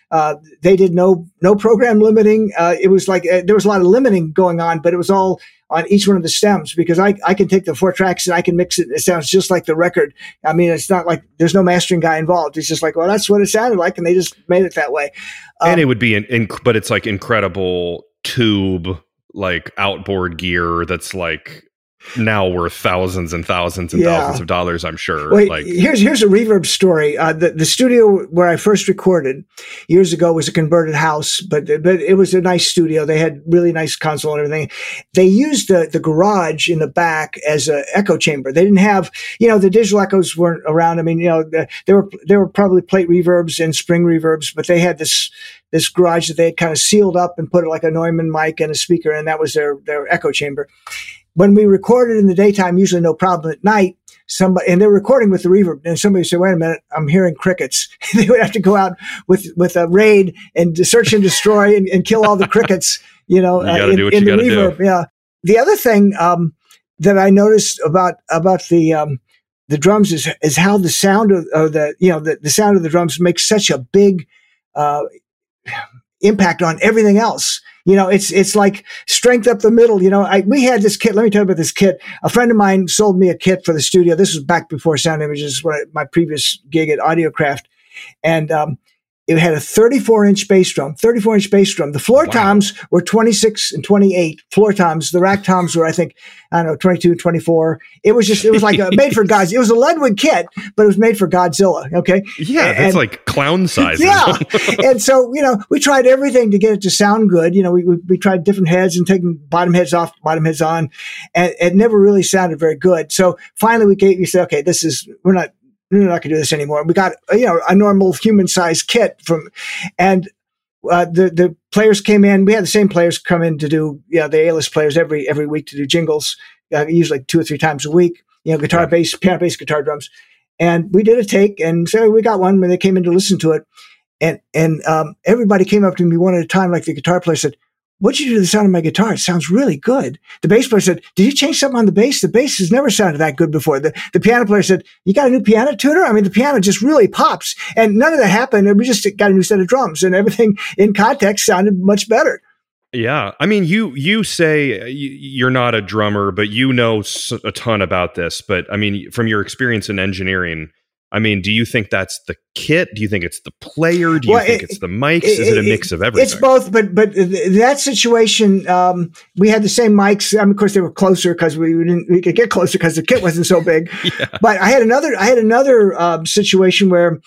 Uh, they did no no program limiting. Uh, it was like uh, there was a lot of limiting going on, but it was all on each one of the stems because I, I can take the four tracks and I can mix it. It sounds just like the record. I mean, it's not like there's no mastering guy involved. It's just like, well, that's what it sounded like, and they just made it that way. Um, and it would be an, inc- but it's like incredible tube, like outboard gear that's like now worth thousands and thousands and Yeah. thousands of dollars, I'm sure. Wait, like here's here's a reverb story. Uh, the the studio where I first recorded years ago was a converted house, but but it was a nice studio. They had really nice console and everything. They used the the garage in the back as an echo chamber. They didn't have, you know, the digital echoes weren't around. I mean, you know, the, there were there were probably plate reverbs and spring reverbs, but they had this this garage that they had kind of sealed up and put like a Neumann mic and a speaker, and that was their their echo chamber. When we recorded in the daytime, usually no problem. At night, somebody, and they're recording with the reverb, and somebody said, wait a minute, I'm hearing crickets. They would have to go out with, with a raid and search and destroy and, and kill all the crickets, you know, you uh, gotta in, do what in you the gotta reverb. do. Yeah. The other thing, um, that I noticed about, about the, um, the drums is, is how the sound of, of the, you know, the, the sound of the drums makes such a big, uh, impact on everything else. You know, it's, it's like strength up the middle. You know, I, we had this kit. Let me tell you about this kit. A friend of mine sold me a kit for the studio. This was back before Sound Images, when I, my previous gig at Audiocraft. And, um, it had a thirty-four inch bass drum, thirty-four inch bass drum. The floor Wow. toms were twenty-six and twenty-eight floor toms. The rack toms were, I think, I don't know, twenty-two and twenty-four. It was just, it was like a made for Godzilla. It was a Ludwig kit, but it was made for Godzilla. Okay. Yeah, that's And- like clown sizes. Yeah. And so, you know, we tried everything to get it to sound good. You know, we, we, we tried different heads and taking bottom heads off, bottom heads on, and it never really sounded very good. So finally we gave, we said, okay, this is, we're not, we're not going to do this anymore. We got, you know, a normal human sized kit from, and, uh, the, the players came in, we had the same players come in to do, you know, the A-list players every, every week to do jingles, uh, usually two or three times a week, you know, guitar, Yeah. bass, piano, bass, guitar, drums. And we did a take and so we got one when they came in to listen to it. And, and, um, everybody came up to me one at a time, like the guitar player said, what'd you do to the sound of my guitar? It sounds really good. The bass player said, did you change something on the bass? The bass has never sounded that good before. The, the piano player said, you got a new piano tuner? I mean, the piano just really pops. And none of that happened. We just got a new set of drums and everything in context sounded much better. Yeah, I mean, you you say you, you're not a drummer, but you know s- a ton about this. But I mean, from your experience in engineering, I mean, do you think that's the kit? Do you think it's the player? Do you Well, think it- it's the mics? it- Is it a it- mix of everything? It's both, but but that situation, um, we had the same mics. I mean, of course, they were closer because we didn't we could get closer because the kit wasn't so big. Yeah. But I had another I had another um, situation where,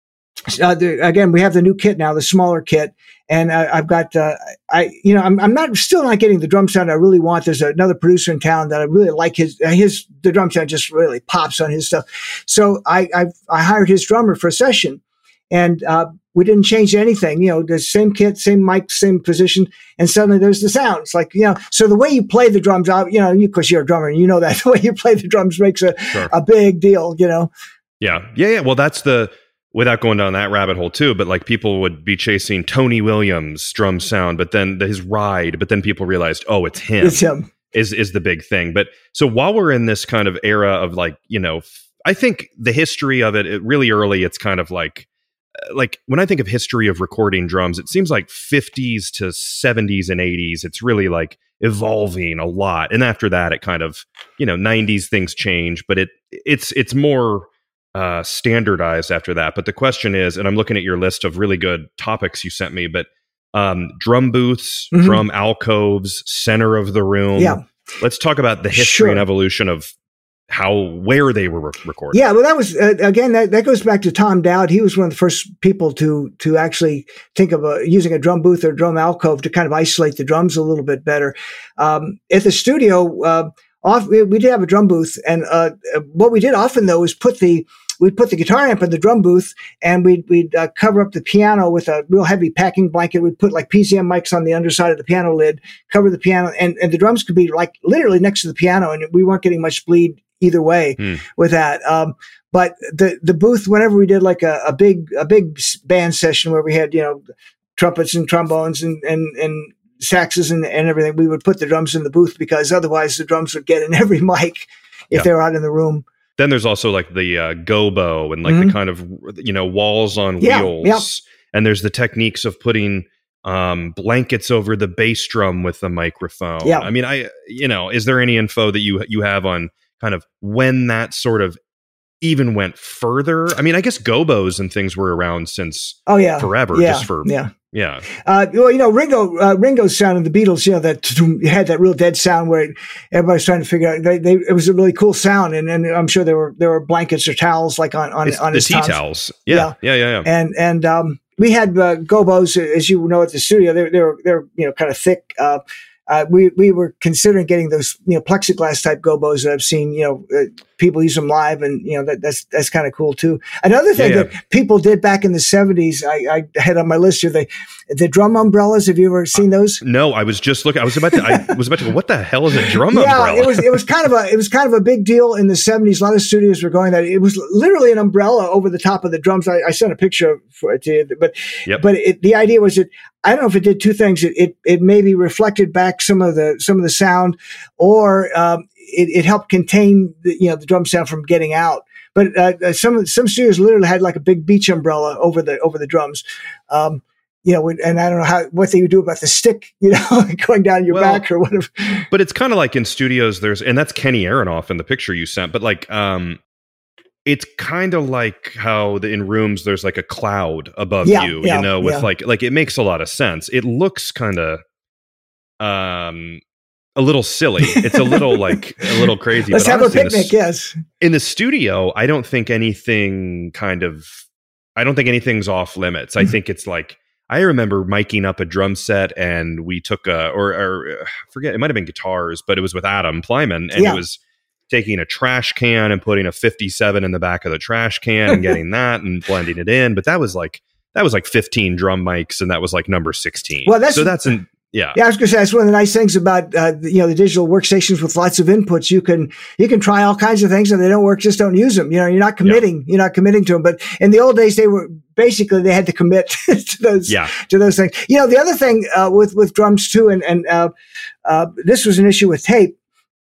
uh, the, again, we have the new kit now, the smaller kit, and I, I've got uh, I you know I'm I'm not still not getting the drum sound I really want. There's another producer in town that I really like his his the drum sound just really pops on his stuff. So I I, I hired his drummer for a session. And, uh, we didn't change anything, you know, the same kit, same mic, same position. And suddenly there's the sounds like, you know, so the way you play the drums out, you know, you, cause you're a drummer and you know that the way you play the drums makes a, Sure. a big deal, you know? Yeah. Yeah. Yeah. Well, that's the, without going down that rabbit hole too, but like people would be chasing Tony Williams drum sound, but then the, his ride, but then people realized, oh, it's him, It's him. is, is the big thing. But so while we're in this kind of era of like, you know, f- I think the history of it, it really early, it's kind of like, like when I think of history of recording drums, it seems like fifties to seventies and eighties, it's really like evolving a lot. And after that, it kind of, you know, nineties things change, but it it's it's more uh, standardized after that. But the question is, and I'm looking at your list of really good topics you sent me, but um, drum booths, Mhm. drum alcoves, center of the room. Yeah. Let's talk about the history Sure. and evolution of how, where they were re- recorded. Yeah, well, that was uh, again. That, that goes back to Tom Dowd. He was one of the first people to to actually think of a, using a drum booth or drum alcove to kind of isolate the drums a little bit better. Um, at the studio, uh, off we, we did have a drum booth, and uh, what we did often though is put the we'd put the guitar amp in the drum booth, and we'd we'd uh, cover up the piano with a real heavy packing blanket. We'd put like P Z M mics on the underside of the piano lid, cover the piano, and and the drums could be like literally next to the piano, and we weren't getting much bleed either way Hmm. with that. Um, but the, the booth, whenever we did like a, a big, a big band session where we had, you know, trumpets and trombones and, and, and saxes and, and everything, we would put the drums in the booth because otherwise the drums would get in every mic if Yeah. they were out in the room. Then there's also like the uh, gobo and like Mhm. the kind of, you know, walls on Yeah, wheels. yeah. and there's the techniques of putting um, blankets over the bass drum with the microphone. Yeah. I mean, I, you know, is there any info that you, you have on kind of when that sort of even went further? I mean, I guess gobos and things were around since oh yeah forever, yeah. just for, yeah. Yeah. Uh, well, you know, Ringo, uh, Ringo's sound in the Beatles, you know, that had that real dead sound where it, everybody's trying to figure out, they, they, it was a really cool sound. And, and I'm sure there were, there were blankets or towels like on, on, it's on the his tea toms. towels. Yeah. Yeah. Yeah. Yeah. And, and, um, we had, uh, gobos, as you know, at the studio. They're, they're, they're, you know, kind of thick. Uh, uh, we, we were considering getting those, you know, plexiglass type gobos that I've seen, you know, uh, people use them live, and, you know, that, that's, that's kind of cool too. Another thing yeah, yeah. that people did back in the seventies, I, I had on my list here, the, the drum umbrellas. Have you ever seen those? Uh, no, I was just looking, I was about to, I was about to go, what the hell is a drum yeah, umbrella? it was, it was kind of a, it was kind of a big deal in the seventies. A lot of studios were going that. It was literally an umbrella over the top of the drums. I, I sent a picture for it to you, but, yep. but it, the idea was that, I don't know if it did two things. It, it, it maybe reflected back some of the, some of the sound, or, um, it, it helped contain the, you know, the drum sound from getting out. But, uh, some, some studios literally had like a big beach umbrella over the, over the drums. Um, you know, and I don't know how, what they would do about the stick, you know, going down your well, back or whatever. But it's kind of like in studios, there's, and that's Kenny Aronoff in the picture you sent, but like, um, it's kind of like how the, in rooms there's like a cloud above yeah, you, yeah, you know, with yeah. like, like it makes a lot of sense. It looks kind of, um, a little silly. It's a little like a little crazy. Let's but have honestly, a picnic. In the, yes. In the studio, I don't think anything kind of, I don't think anything's off limits. I think it's like, I remember miking up a drum set, and we took a, or, or forget, it might've been guitars, but it was with Adam Plyman, and yeah. it was taking a trash can and putting a fifty-seven in the back of the trash can and getting that and blending it in. But that was like, that was like fifteen drum mics, and that was like number sixteen. Well, that's, so that's an, yeah. Yeah, I was going to say, that's one of the nice things about, uh, you know, the digital workstations with lots of inputs. You can, you can try all kinds of things, and they don't work, just don't use them. You know, you're not committing, yeah. you're not committing to them. But in the old days, they were basically, they had to commit to those, yeah. to those things. You know, the other thing, uh, with, with drums too, and, and, uh, uh, this was an issue with tape.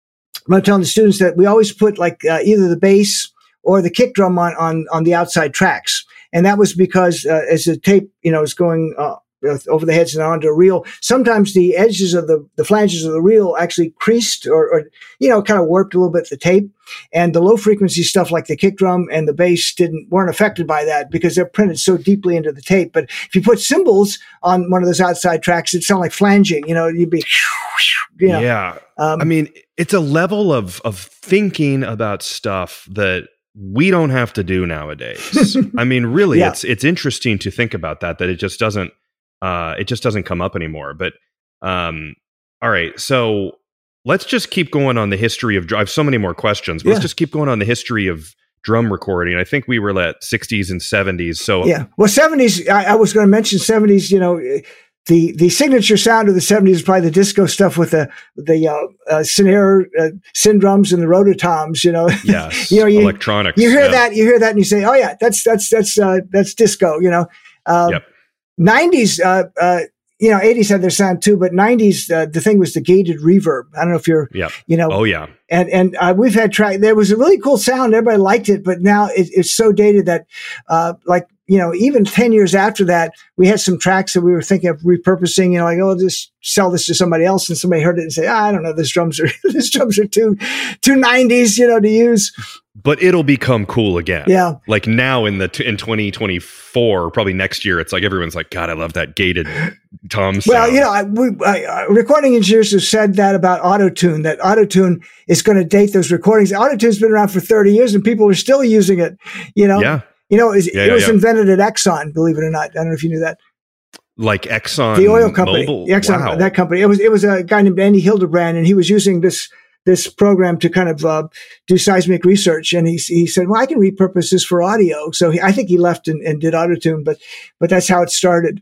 I'm telling the students that we always put like, uh, either the bass or the kick drum on, on, on the outside tracks. And that was because, uh, as the tape, you know, is going, uh, over the heads and onto a reel, sometimes the edges of the, the flanges of the reel actually creased or, or, you know, kind of warped a little bit the tape. And the low frequency stuff like the kick drum and the bass didn't, weren't affected by that because they're printed so deeply into the tape. But if you put cymbals on one of those outside tracks, it'd sound like flanging, you know, you'd be, you know. Yeah. Um, I mean, it's a level of, of thinking about stuff that we don't have to do nowadays. I mean, really, yeah. it's, it's interesting to think about that, that it just doesn't, Uh, it just doesn't come up anymore. But um, all right, so let's just keep going on the history of. I have so many more questions, but yeah. let's just keep going on the history of drum recording. I think we were at sixties and seventies. So yeah, well, seventies. I, I was going to mention seventies. You know, the the signature sound of the seventies is probably the disco stuff with the the uh, uh, snare, uh, sin drums, and the rototoms. You know, yes, you know, you, electronics. You hear yeah. that, you hear that, and you say, "Oh yeah, that's that's that's uh, that's disco." You know. Um, yep. nineties, uh, uh, you know, eighties had their sound too, but nineties, uh, the thing was the gated reverb. I don't know if you're, yep. you know, oh yeah. And, and, uh, we've had track, there was a really cool sound. Everybody liked it, but now it, it's so dated that, uh, like, you know, even ten years after that, we had some tracks that we were thinking of repurposing, you know, like, oh, just sell this to somebody else. And somebody heard it and say, ah, I don't know, this drums are, this drums are too, too nineties, you know, to use. But it'll become cool again. Yeah. Like now in the, in twenty twenty-four, probably next year, it's like, everyone's like, God, I love that gated tom sound. Well, you know, I, we, I, recording engineers have said that about Auto-Tune, that Auto-Tune is going to date those recordings. Auto-Tune's been around for thirty years and people are still using it, you know? Yeah. You know, it was, yeah, it yeah, was yeah. invented at Exxon, believe it or not. I don't know if you knew that. Like Exxon, the oil company, Mobil? Exxon, Wow. that company. It was it was a guy named Andy Hildebrand, and he was using this this program to kind of uh, do seismic research. And he he said, "Well, I can repurpose this for audio." So he, I think he left and, and did Auto-Tune, but but that's how it started.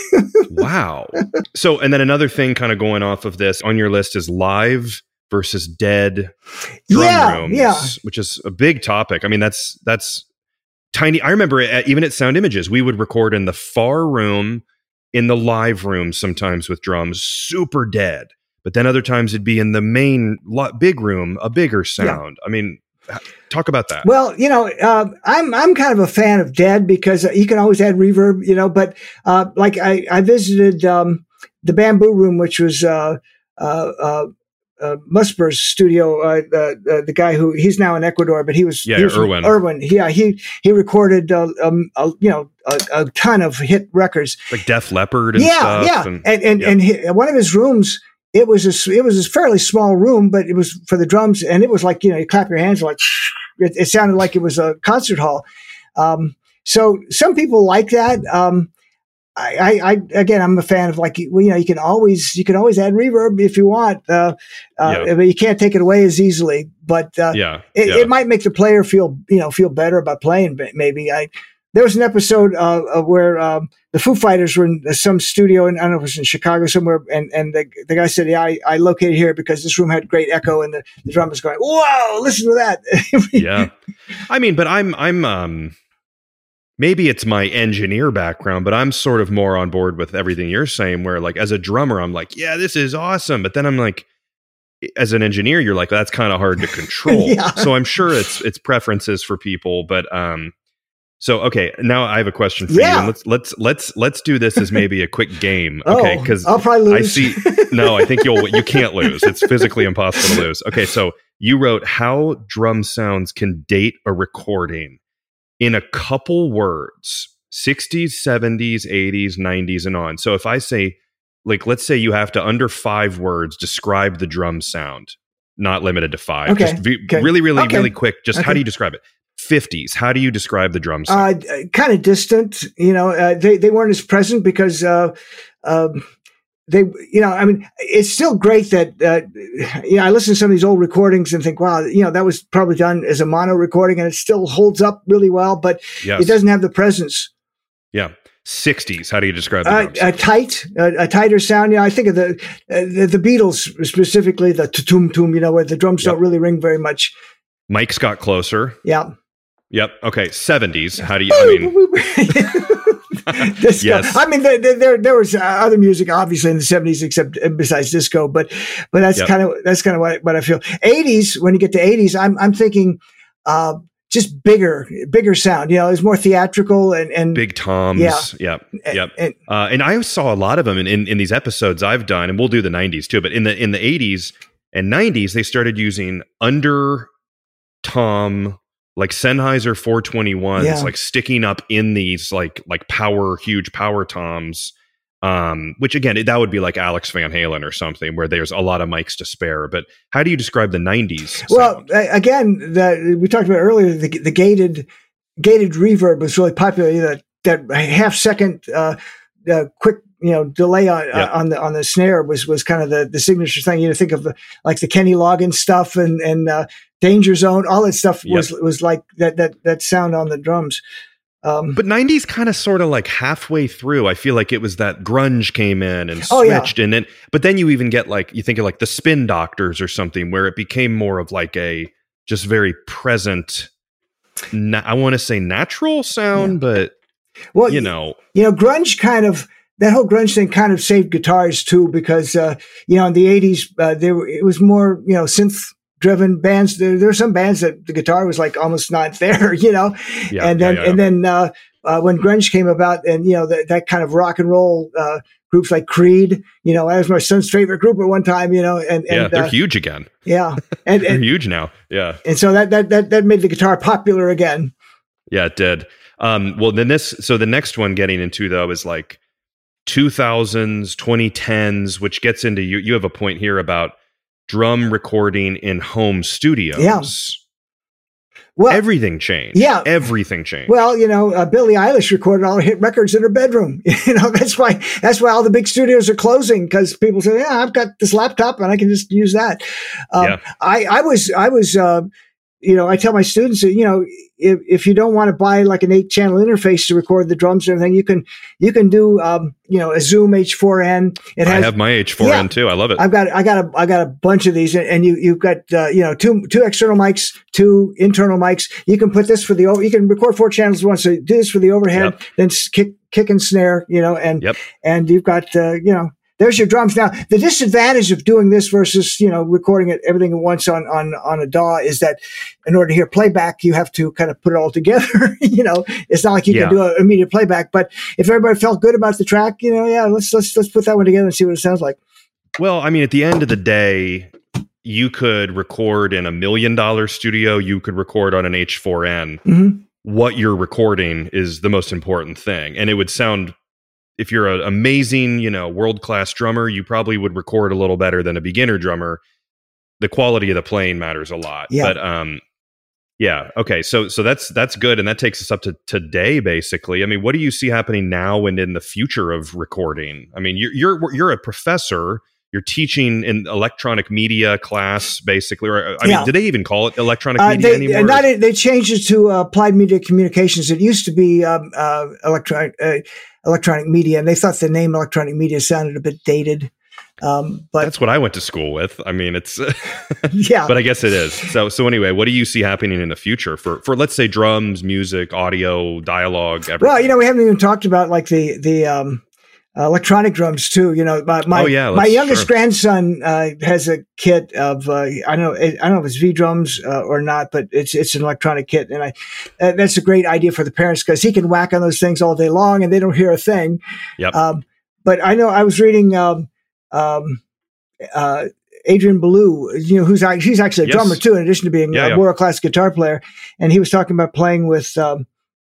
Wow. So, and then another thing, kind of going off of this on your list, is live versus dead drum yeah, rooms, yeah. which is a big topic. I mean, that's that's. Tiny. I remember at, even at Sound Images, we would record in the far room, in the live room, sometimes with drums, super dead. But then other times it'd be in the main lo- big room, a bigger sound. Yeah. I mean, Talk about that. Well, you know, uh, I'm I'm kind of a fan of Dead because you can always add reverb, you know. But uh, like I, I visited um, the Bamboo Room, which was uh, uh, uh, uh, Musper's studio. Uh, the, the guy who he's now in Ecuador, but he was yeah, he was Irwin. Irwin, yeah, he he recorded uh, um, uh, you know a, a ton of hit records, like Def Leppard and yeah, stuff. Yeah, and and and, yeah. and he, one of his rooms. It was a it was a fairly small room, but it was for the drums, and it was like, you know, you clap your hands like it, it sounded like it was a concert hall. Um, so some people like that. Um, I, I, I again, I'm a fan of like, well, you know, you can always you can always add reverb if you want, uh, uh, yeah. but you can't take it away as easily. But uh, yeah. It, yeah. it might make the player feel you know feel better about playing. Maybe I. There was an episode uh, of where um, the Foo Fighters were in some studio, and I don't know if it was in Chicago somewhere, and, and the, the guy said, yeah, I, I located here because this room had great echo, and the, the drummer's going, whoa, listen to that. yeah. I mean, but I'm, I'm, um, maybe it's my engineer background, but I'm sort of more on board with everything you're saying, where like as a drummer, I'm like, yeah, this is awesome. But then I'm like, as an engineer, you're like, that's kind of hard to control. Yeah. So I'm sure it's, it's preferences for people, but, um, So okay, now I have a question for yeah. you. And let's let's let's let's do this as maybe a quick game. Okay, because oh, I'll probably lose. I see. No, I think you'll you can't lose. It's physically impossible to lose. Okay, so you wrote how drum sounds can date a recording in a couple words: sixties, seventies, eighties, nineties, and on. So if I say, like, let's say you have to under five words describe the drum sound, not limited to five. Okay. Just be, okay. really, really, okay. really quick. Just okay. how do you describe it? fifties. How do you describe the drum sound? Uh, kind of distant, you know, uh, they, they weren't as present because, uh, um, they, you know, I mean, it's still great that, uh, you know, I listen to some of these old recordings and think, wow, you know, that was probably done as a mono recording and it still holds up really well, but yes. it doesn't have the presence. Yeah. sixties. How do you describe the uh, drums? A tight, a, a tighter sound. You know, I think of the, uh, the, the Beatles specifically, the tum tum, you know, where the drums yep. don't really ring very much. Mike's got closer. Yeah. Yep. Okay. seventies. How do you, I mean, disco. Yes. I mean, there, there, there was other music obviously in the seventies, except besides disco, but, but that's yep. kind of, that's kind of what, what I feel. eighties, when you get to eighties, I'm, I'm thinking, uh, just bigger, bigger sound, you know, it's more theatrical and, and big toms. Yeah. Yep. Yep. And, uh, and I saw a lot of them in, in, in these episodes I've done, and we'll do the nineties too, but in the, in the eighties and nineties, they started using under tom, like Sennheiser four twenty-ones, yeah. like sticking up in these like like power, huge power toms, um, which again, that would be like Alex Van Halen or something, where there's a lot of mics to spare. But how do you describe the nineties? Well, again, the, we talked about earlier, the, the gated gated reverb was really popular. That that half second uh, uh, quick, you know, delay on yeah. uh, on the on the snare was was kind of the, the signature thing. You know, think of the, like the Kenny Loggins stuff and and uh, Danger Zone, all that stuff was yep. was like that that that sound on the drums. Um, but nineties kind of sort of like halfway through, I feel like it was that grunge came in and oh, switched, yeah. and then but then you even get like you think of like the Spin Doctors or something, where it became more of like a just very present. Na- I want to say natural sound, yeah. but well, you know, you know, grunge kind of. That whole grunge thing kind of saved guitars too, because, uh, you know, in the eighties, uh, there were, it was more, you know, synth driven bands. There, there were some bands that the guitar was like almost not there, you know, yeah, and then, yeah, yeah. and then, uh, uh, when grunge came about and, you know, that, that kind of rock and roll, uh, groups like Creed, you know, that was my son's favorite group at one time, you know, and, and yeah, they're uh, huge again. Yeah. And, they're and, huge now. Yeah. And so that, that, that, that made the guitar popular again. Yeah, it did. Um, well, then this, so the next one getting into though is like, two thousands, twenty tens, which gets into you. You have a point here about drum recording in home studios. Yeah. Well, everything changed. Yeah. Everything changed. Well, you know, uh, Billie Eilish recorded all her hit records in her bedroom. You know, that's why, that's why all the big studios are closing, because people say, yeah, I've got this laptop and I can just use that. Um, yeah. I, I was, I was, uh, you know, I tell my students that, you know, if, if you don't want to buy like an eight channel interface to record the drums and everything, you can, you can do, um, you know, a Zoom H four n. It has, I have my H four n yeah, too. I love it. I've got, I got a, I got a bunch of these, and, and you, you've got, uh, you know, two, two external mics, two internal mics. You can put this for the, you can record four channels at once. So do this for the overhead, yep. then kick, kick and snare, you know, and, yep. and you've got, uh, you know, there's your drums. Now, the disadvantage of doing this versus, you know, recording it everything at once on, on, on a D A W is that in order to hear playback, you have to kind of put it all together. You know, it's not like you yeah. can do an immediate playback, but if everybody felt good about the track, you know, yeah, let's, let's, let's put that one together and see what it sounds like. Well, I mean, at the end of the day, you could record in a million dollar studio, you could record on an H four N. Mm-hmm. What you're recording is the most important thing. And it would sound, if you're an amazing, you know, world-class drummer, you probably would record a little better than a beginner drummer. The quality of the playing matters a lot. Yeah. But um, yeah, okay. So so that's that's good, and that takes us up to today, basically. I mean, what do you see happening now and in the future of recording? I mean, you're you're you're a professor. You're teaching in electronic media class, basically. Or I yeah. mean, do they even call it electronic uh, media they, anymore? Not, they changed it to uh, applied media communications. It used to be um, uh, electronic uh, electronic media, and they thought the name electronic media sounded a bit dated. Um, but that's what I went to school with. I mean, it's yeah, but I guess it is. So so anyway, what do you see happening in the future for for let's say drums, music, audio, dialogue? Everything? Well, you know, we haven't even talked about like the the um, Uh, electronic drums too. You know, my my, oh, yeah, my youngest sure. grandson uh, has a kit of uh, I don't know I don't know if it's V drums uh, or not, but it's it's an electronic kit, and I uh, that's a great idea for the parents because he can whack on those things all day long and they don't hear a thing. Yep. Um, but I know I was reading um, um, uh, Adrian Belew, you know, who's he's actually a yes. drummer too, in addition to being yeah, a yeah. world class guitar player, and he was talking about playing with. Um,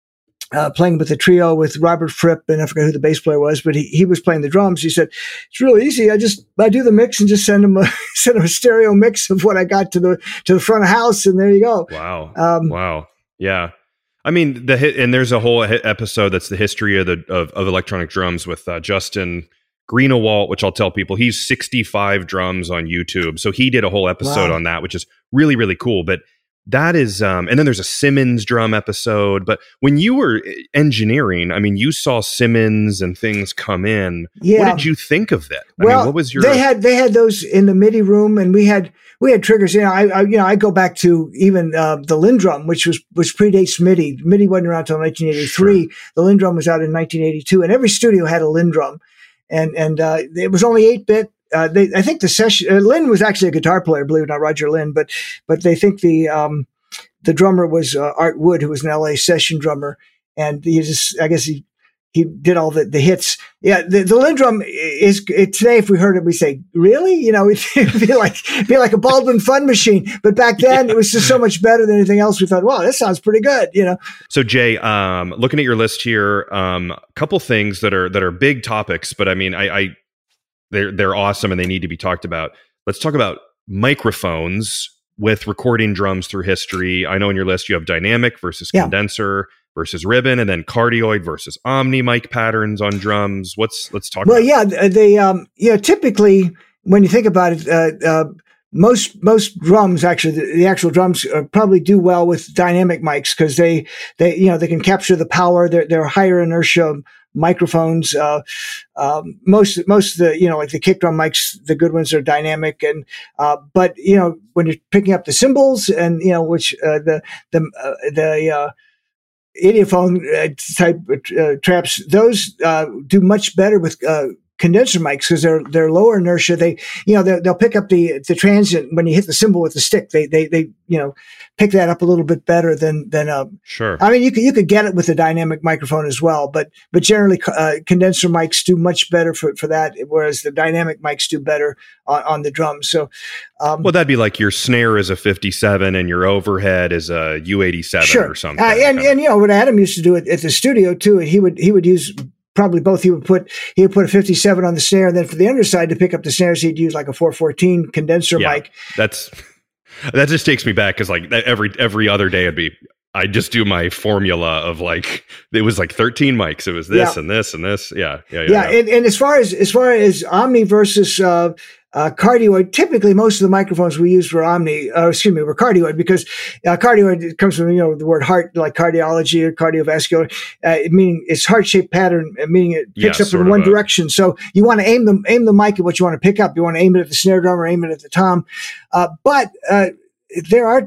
Uh, playing with the trio with Robert Fripp, and I forget who the bass player was, but he, he was playing the drums. He said, it's really easy. I just, I do the mix and just send him a, send him a stereo mix of what I got to the, to the front of house. And there you go. Wow. Um, wow. Yeah. I mean, the hit, and there's a whole episode that's the history of the, of, of electronic drums with uh, Justin Greenawalt, which I'll tell people he's sixty-five drums on YouTube. So he did a whole episode wow. on that, which is really, really cool. But that is, um, and then there's a Simmons drum episode. But when you were engineering, I mean, you saw Simmons and things come in. Yeah. What did you think of that? I well, mean, what was your? They had they had those in the MIDI room, and we had we had triggers. You know, I, I you know I go back to even uh, the Lindrum, which was which predates MIDI. MIDI wasn't around until nineteen eighty-three. Sure. The Lindrum was out in nineteen eighty-two, and every studio had a Lindrum, and and uh, it was only eight bit. Uh, they, I think the session, uh, Lynn was actually a guitar player, believe it or not, Roger Lynn, but, but they think the, um, the drummer was, uh, Art Wood, who was an L A session drummer. And he just, I guess he, he did all the, the hits. Yeah. The, the Lindrum is it, today, if we heard it, we say, really? You know, it'd be like, be like a Baldwin Fun Machine. But back then it was just so much better than anything else. We thought, wow, that sounds pretty good. You know? So Jay, um, looking at your list here, um, a couple things that are, that are big topics, but I mean, I, I, They're they're awesome and they need to be talked about. Let's talk about microphones with recording drums through history. I know in your list you have dynamic versus yeah. condenser versus ribbon, and then cardioid versus omni mic patterns on drums. What's let's talk. Well, about yeah, they um, you know, typically when you think about it, uh, uh, most most drums actually the, the actual drums uh, probably do well with dynamic mics because they they you know they can capture the power. They're they're higher inertia microphones. Uh, um, most, most of the, you know, like the kick drum mics, the good ones are dynamic. And, uh, but, you know, when you're picking up the cymbals and, you know, which, uh, the, the, uh, the, uh, idiophone type uh, traps, those, uh, do much better with, uh, condenser mics because they're they're lower inertia. They you know they'll pick up the the transient when you hit the cymbal with the stick. They they they you know pick that up a little bit better than than um. Sure. I mean you could you could get it with a dynamic microphone as well, but but generally uh, condenser mics do much better for for that, whereas the dynamic mics do better on, on the drums. So. Um, well, that'd be like your snare is a fifty-seven and your overhead is a U eighty-seven sure. or something. Uh, and and you know what Adam used to do at, at the studio too. He would he would use. Probably both. He would put he would put a fifty-seven on the snare, and then for the underside to pick up the snares, he'd use like a four fourteen condenser yeah, mic. That's that just takes me back because like every every other day it'd be I just do my formula of like it was like thirteen mics. It was this yeah. and this and this. Yeah, yeah, yeah. Yeah, yeah. And, and as far as as far as Omni versus uh, uh, cardioid, typically most of the microphones we use for Omni, uh, excuse me, were cardioid because uh, cardioid comes from you know the word heart, like cardiology or cardiovascular, uh, meaning it's heart shaped pattern, meaning it picks yeah, up in one a, direction. So you want to aim the aim the mic at what you want to pick up. You want to aim it at the snare drum or aim it at the tom, uh, but uh, there are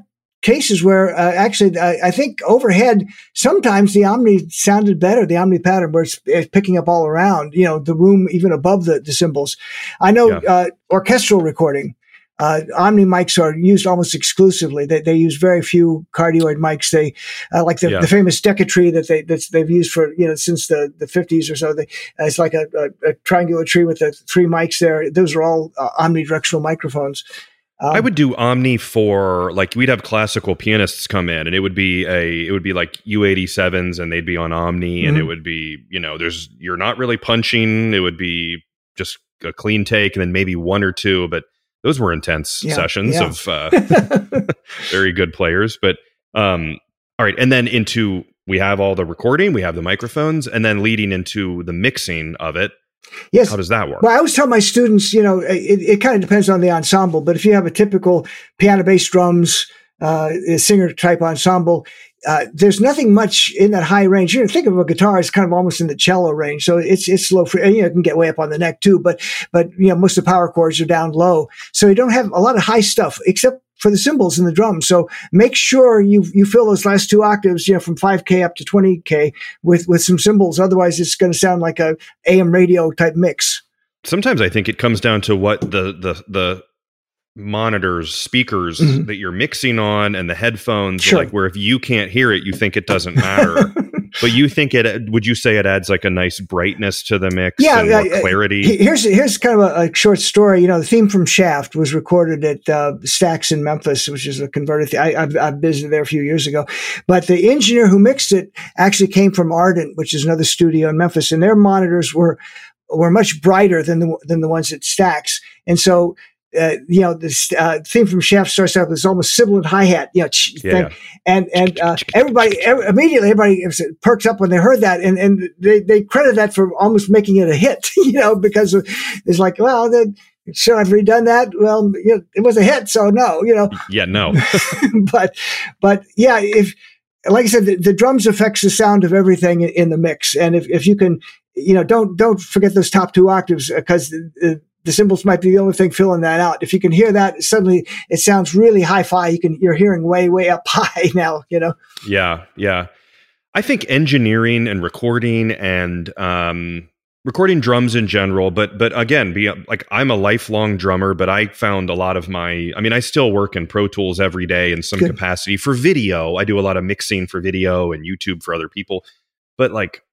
cases where uh, actually uh, I think overhead sometimes the Omni sounded better, the Omni pattern where it's, it's picking up all around, you know, the room even above the, the cymbals. I know yeah. uh, orchestral recording. Uh, Omni mics are used almost exclusively. They, they use very few cardioid mics. They uh, like the, yeah. the famous Deca-Tree that they that they've used for you know since the, the fifties or so. They, uh, it's like a, a, a triangular tree with the three mics there. Those are all uh, omnidirectional microphones. Um, I would do Omni for like we'd have classical pianists come in, and it would be a it would be like U eighty-sevens, and they'd be on Omni, mm-hmm. and it would be you know there's you're not really punching. It would be just a clean take, and then maybe one or two, but those were intense yeah, sessions yeah. of uh, very good players. But um, all right, and then into we have all the recording, we have the microphones, and then leading into the mixing of it. Yes. How does that work? Well, I always tell my students, you know, it, it kind of depends on the ensemble, but if you have a typical piano, bass, drums, uh, singer type ensemble, uh, there's nothing much in that high range. You know, think of a guitar as kind of almost in the cello range. So it's, it's low, and, you know, it can get way up on the neck too, but, but, you know, most of the power chords are down low. So you don't have a lot of high stuff except for the cymbals and the drums. So make sure you, you fill those last two octaves, you know, from five K up to twenty K with, with some cymbals. Otherwise it's going to sound like a A M radio type mix. Sometimes I think it comes down to what the, the, the, monitors, speakers mm-hmm. that you're mixing on and the headphones, sure. like where if you can't hear it, you think it doesn't matter. But you think it, would you say it adds like a nice brightness to the mix yeah, and more uh, clarity? Here's, here's kind of a, a short story. You know, the theme from Shaft was recorded at uh, Stax in Memphis, which is a converted thing. I, I've, I've visited there a few years ago. But the engineer who mixed it actually came from Ardent, which is another studio in Memphis, and their monitors were were much brighter than the than the ones at Stax. And so Uh, you know, this uh, theme from Shaft starts out with this almost sibilant hi-hat, you know, yeah. and and uh, everybody every, immediately everybody perks up when they heard that, and and they they credit that for almost making it a hit, you know, because it's like, well, then should I've redone that? Well, you know, it was a hit, so no, you know. Yeah, no. but but yeah, if like I said, the, the drums affects the sound of everything in, in the mix, and if if you can, you know, don't don't forget those top two octaves because. The, the cymbals might be the only thing filling that out. If you can hear that, suddenly it sounds really hi-fi. You can, you're hearing way, way up high now, you know? Yeah. Yeah. I think engineering and recording and, um, recording drums in general, but, but again, be like, I'm a lifelong drummer, but I found a lot of my, I mean, I still work in Pro Tools every day in some Good. capacity for video. I do a lot of mixing for video and YouTube for other people, but like,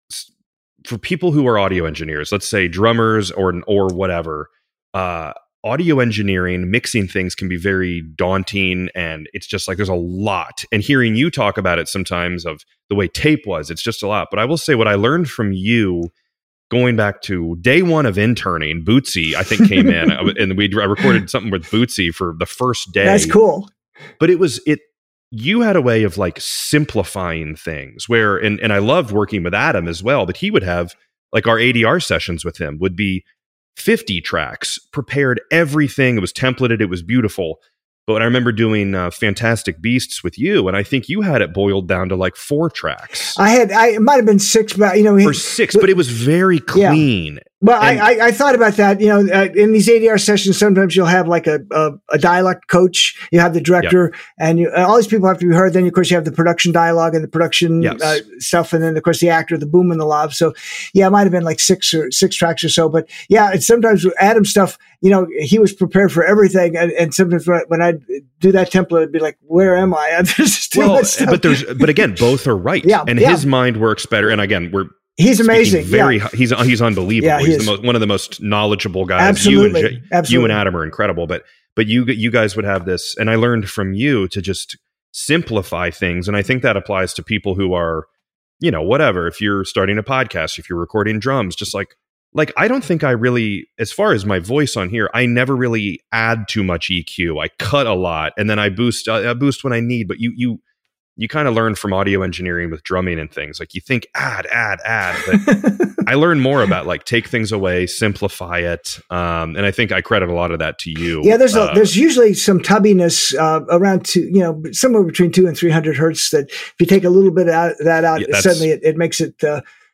for people who are audio engineers, let's say drummers or or whatever, uh, audio engineering, mixing things can be very daunting, and it's just like there's a lot. And hearing you talk about it sometimes of the way tape was, it's just a lot. But I will say what I learned from you going back to day one of interning, Bootsy, I think came in, and we I recorded something with Bootsy for the first day. That's cool. But it was it. You had a way of like simplifying things where, and, and I loved working with Adam as well, but he would have like our A D R sessions with him would be fifty tracks, prepared everything. It was templated. It was beautiful. But I remember doing uh, Fantastic Beasts with you, and I think you had it boiled down to like four tracks. I had, I, it might have been six, but you know, or six, but it was very clean. Yeah. Well, I, I, I thought about that. You know, uh, in these A D R sessions, sometimes you'll have like a a, a dialect coach. You have the director, yep. and, you, and all these people have to be heard. Then, of course, you have the production dialogue and the production yes. uh, stuff, and then, of course, the actor, the boom and the lob. So, yeah, it might have been like six or six tracks or so. But yeah, it's sometimes with Adam stuff, you know, he was prepared for everything, and, and sometimes when I, when I do that template, it'd be like, "Where am I?" There's too well, much stuff. But there's, but again, both are right. Yeah, and yeah. his mind works better. And again, we're. He's amazing. Very, yeah. he's he's unbelievable. Yeah, he he's is. the most, one of the most knowledgeable guys. Absolutely. You and, Absolutely. you and Adam are incredible, but but you you guys would have this, and I learned from you to just simplify things, and I think that applies to people who are, you know, whatever. If you're starting a podcast, if you're recording drums, just like like I don't think I really, as far as my voice on here, I never really add too much E Q. I cut a lot, and then I boost I boost when I need. But you you. You kind of learn from audio engineering with drumming and things. Like you think add, add, add, but I learned more about like take things away, simplify it. Um, and I think I credit a lot of that to you. Yeah, there's uh, a, there's usually some tubbiness uh, around two, you know, somewhere between two and three hundred hertz. That if you take a little bit of that out, yeah, suddenly it, it makes it uh,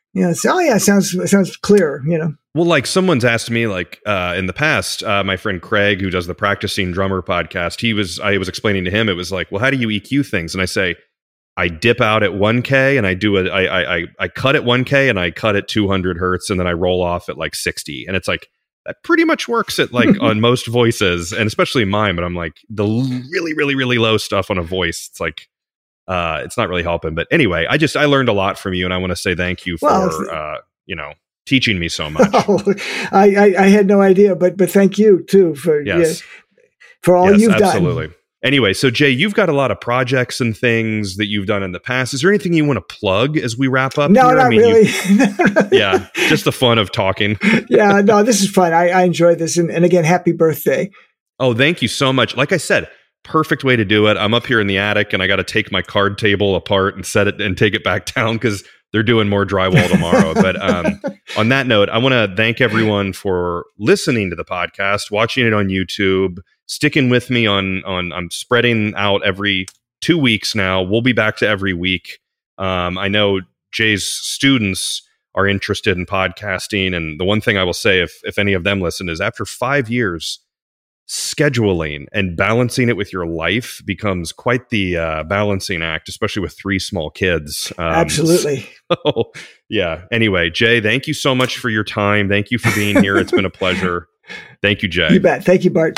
You know, it's, oh yeah, it sounds it sounds clear. You know. Well, like someone's asked me, like uh, in the past, uh, my friend Craig, who does the Practicing Drummer podcast, he was I was explaining to him, it was like, well, how do you E Q things? And I say, I dip out at one K and I do a I I I cut at one K and I cut at two hundred hertz and then I roll off at like sixty, and it's like that pretty much works at like on most voices, and especially mine. But I'm like the really really really low stuff on a voice, it's like. Uh, it's not really helping, but anyway, I just I learned a lot from you, and I want to say thank you for well, uh, you know teaching me so much. Oh, I, I I had no idea, but but thank you too for yes. yeah, for all yes, you've absolutely. done. Absolutely. Anyway, so Jay, you've got a lot of projects and things that you've done in the past. Is there anything you want to plug as we wrap up? No, here? not I mean, really. Yeah, just the fun of talking. Yeah, no, this is fun. I, I enjoy this, and, and again, happy birthday. Oh, thank you so much. Like I said. Perfect way to do it. I'm up here in the attic and I got to take my card table apart and set it and take it back down because they're doing more drywall tomorrow. But um, on that note, I want to thank everyone for listening to the podcast, watching it on YouTube, sticking with me on on. I'm spreading out every two weeks now. We'll be back to every week. Um, I know Jay's students are interested in podcasting, and the one thing I will say, if if any of them listen, is after five years. Scheduling and balancing it with your life becomes quite the uh, balancing act, especially with three small kids. Um, Absolutely. So, yeah. Anyway, Jay, thank you so much for your time. Thank you for being here. It's been a pleasure. Thank you, Jay. You bet. Thank you, Bart.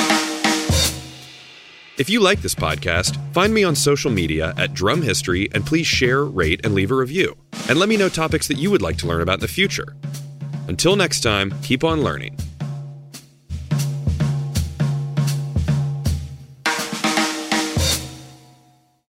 If you like this podcast, find me on social media at Drum History, and please share, rate, and leave a review. And let me know topics that you would like to learn about in the future. Until next time, keep on learning.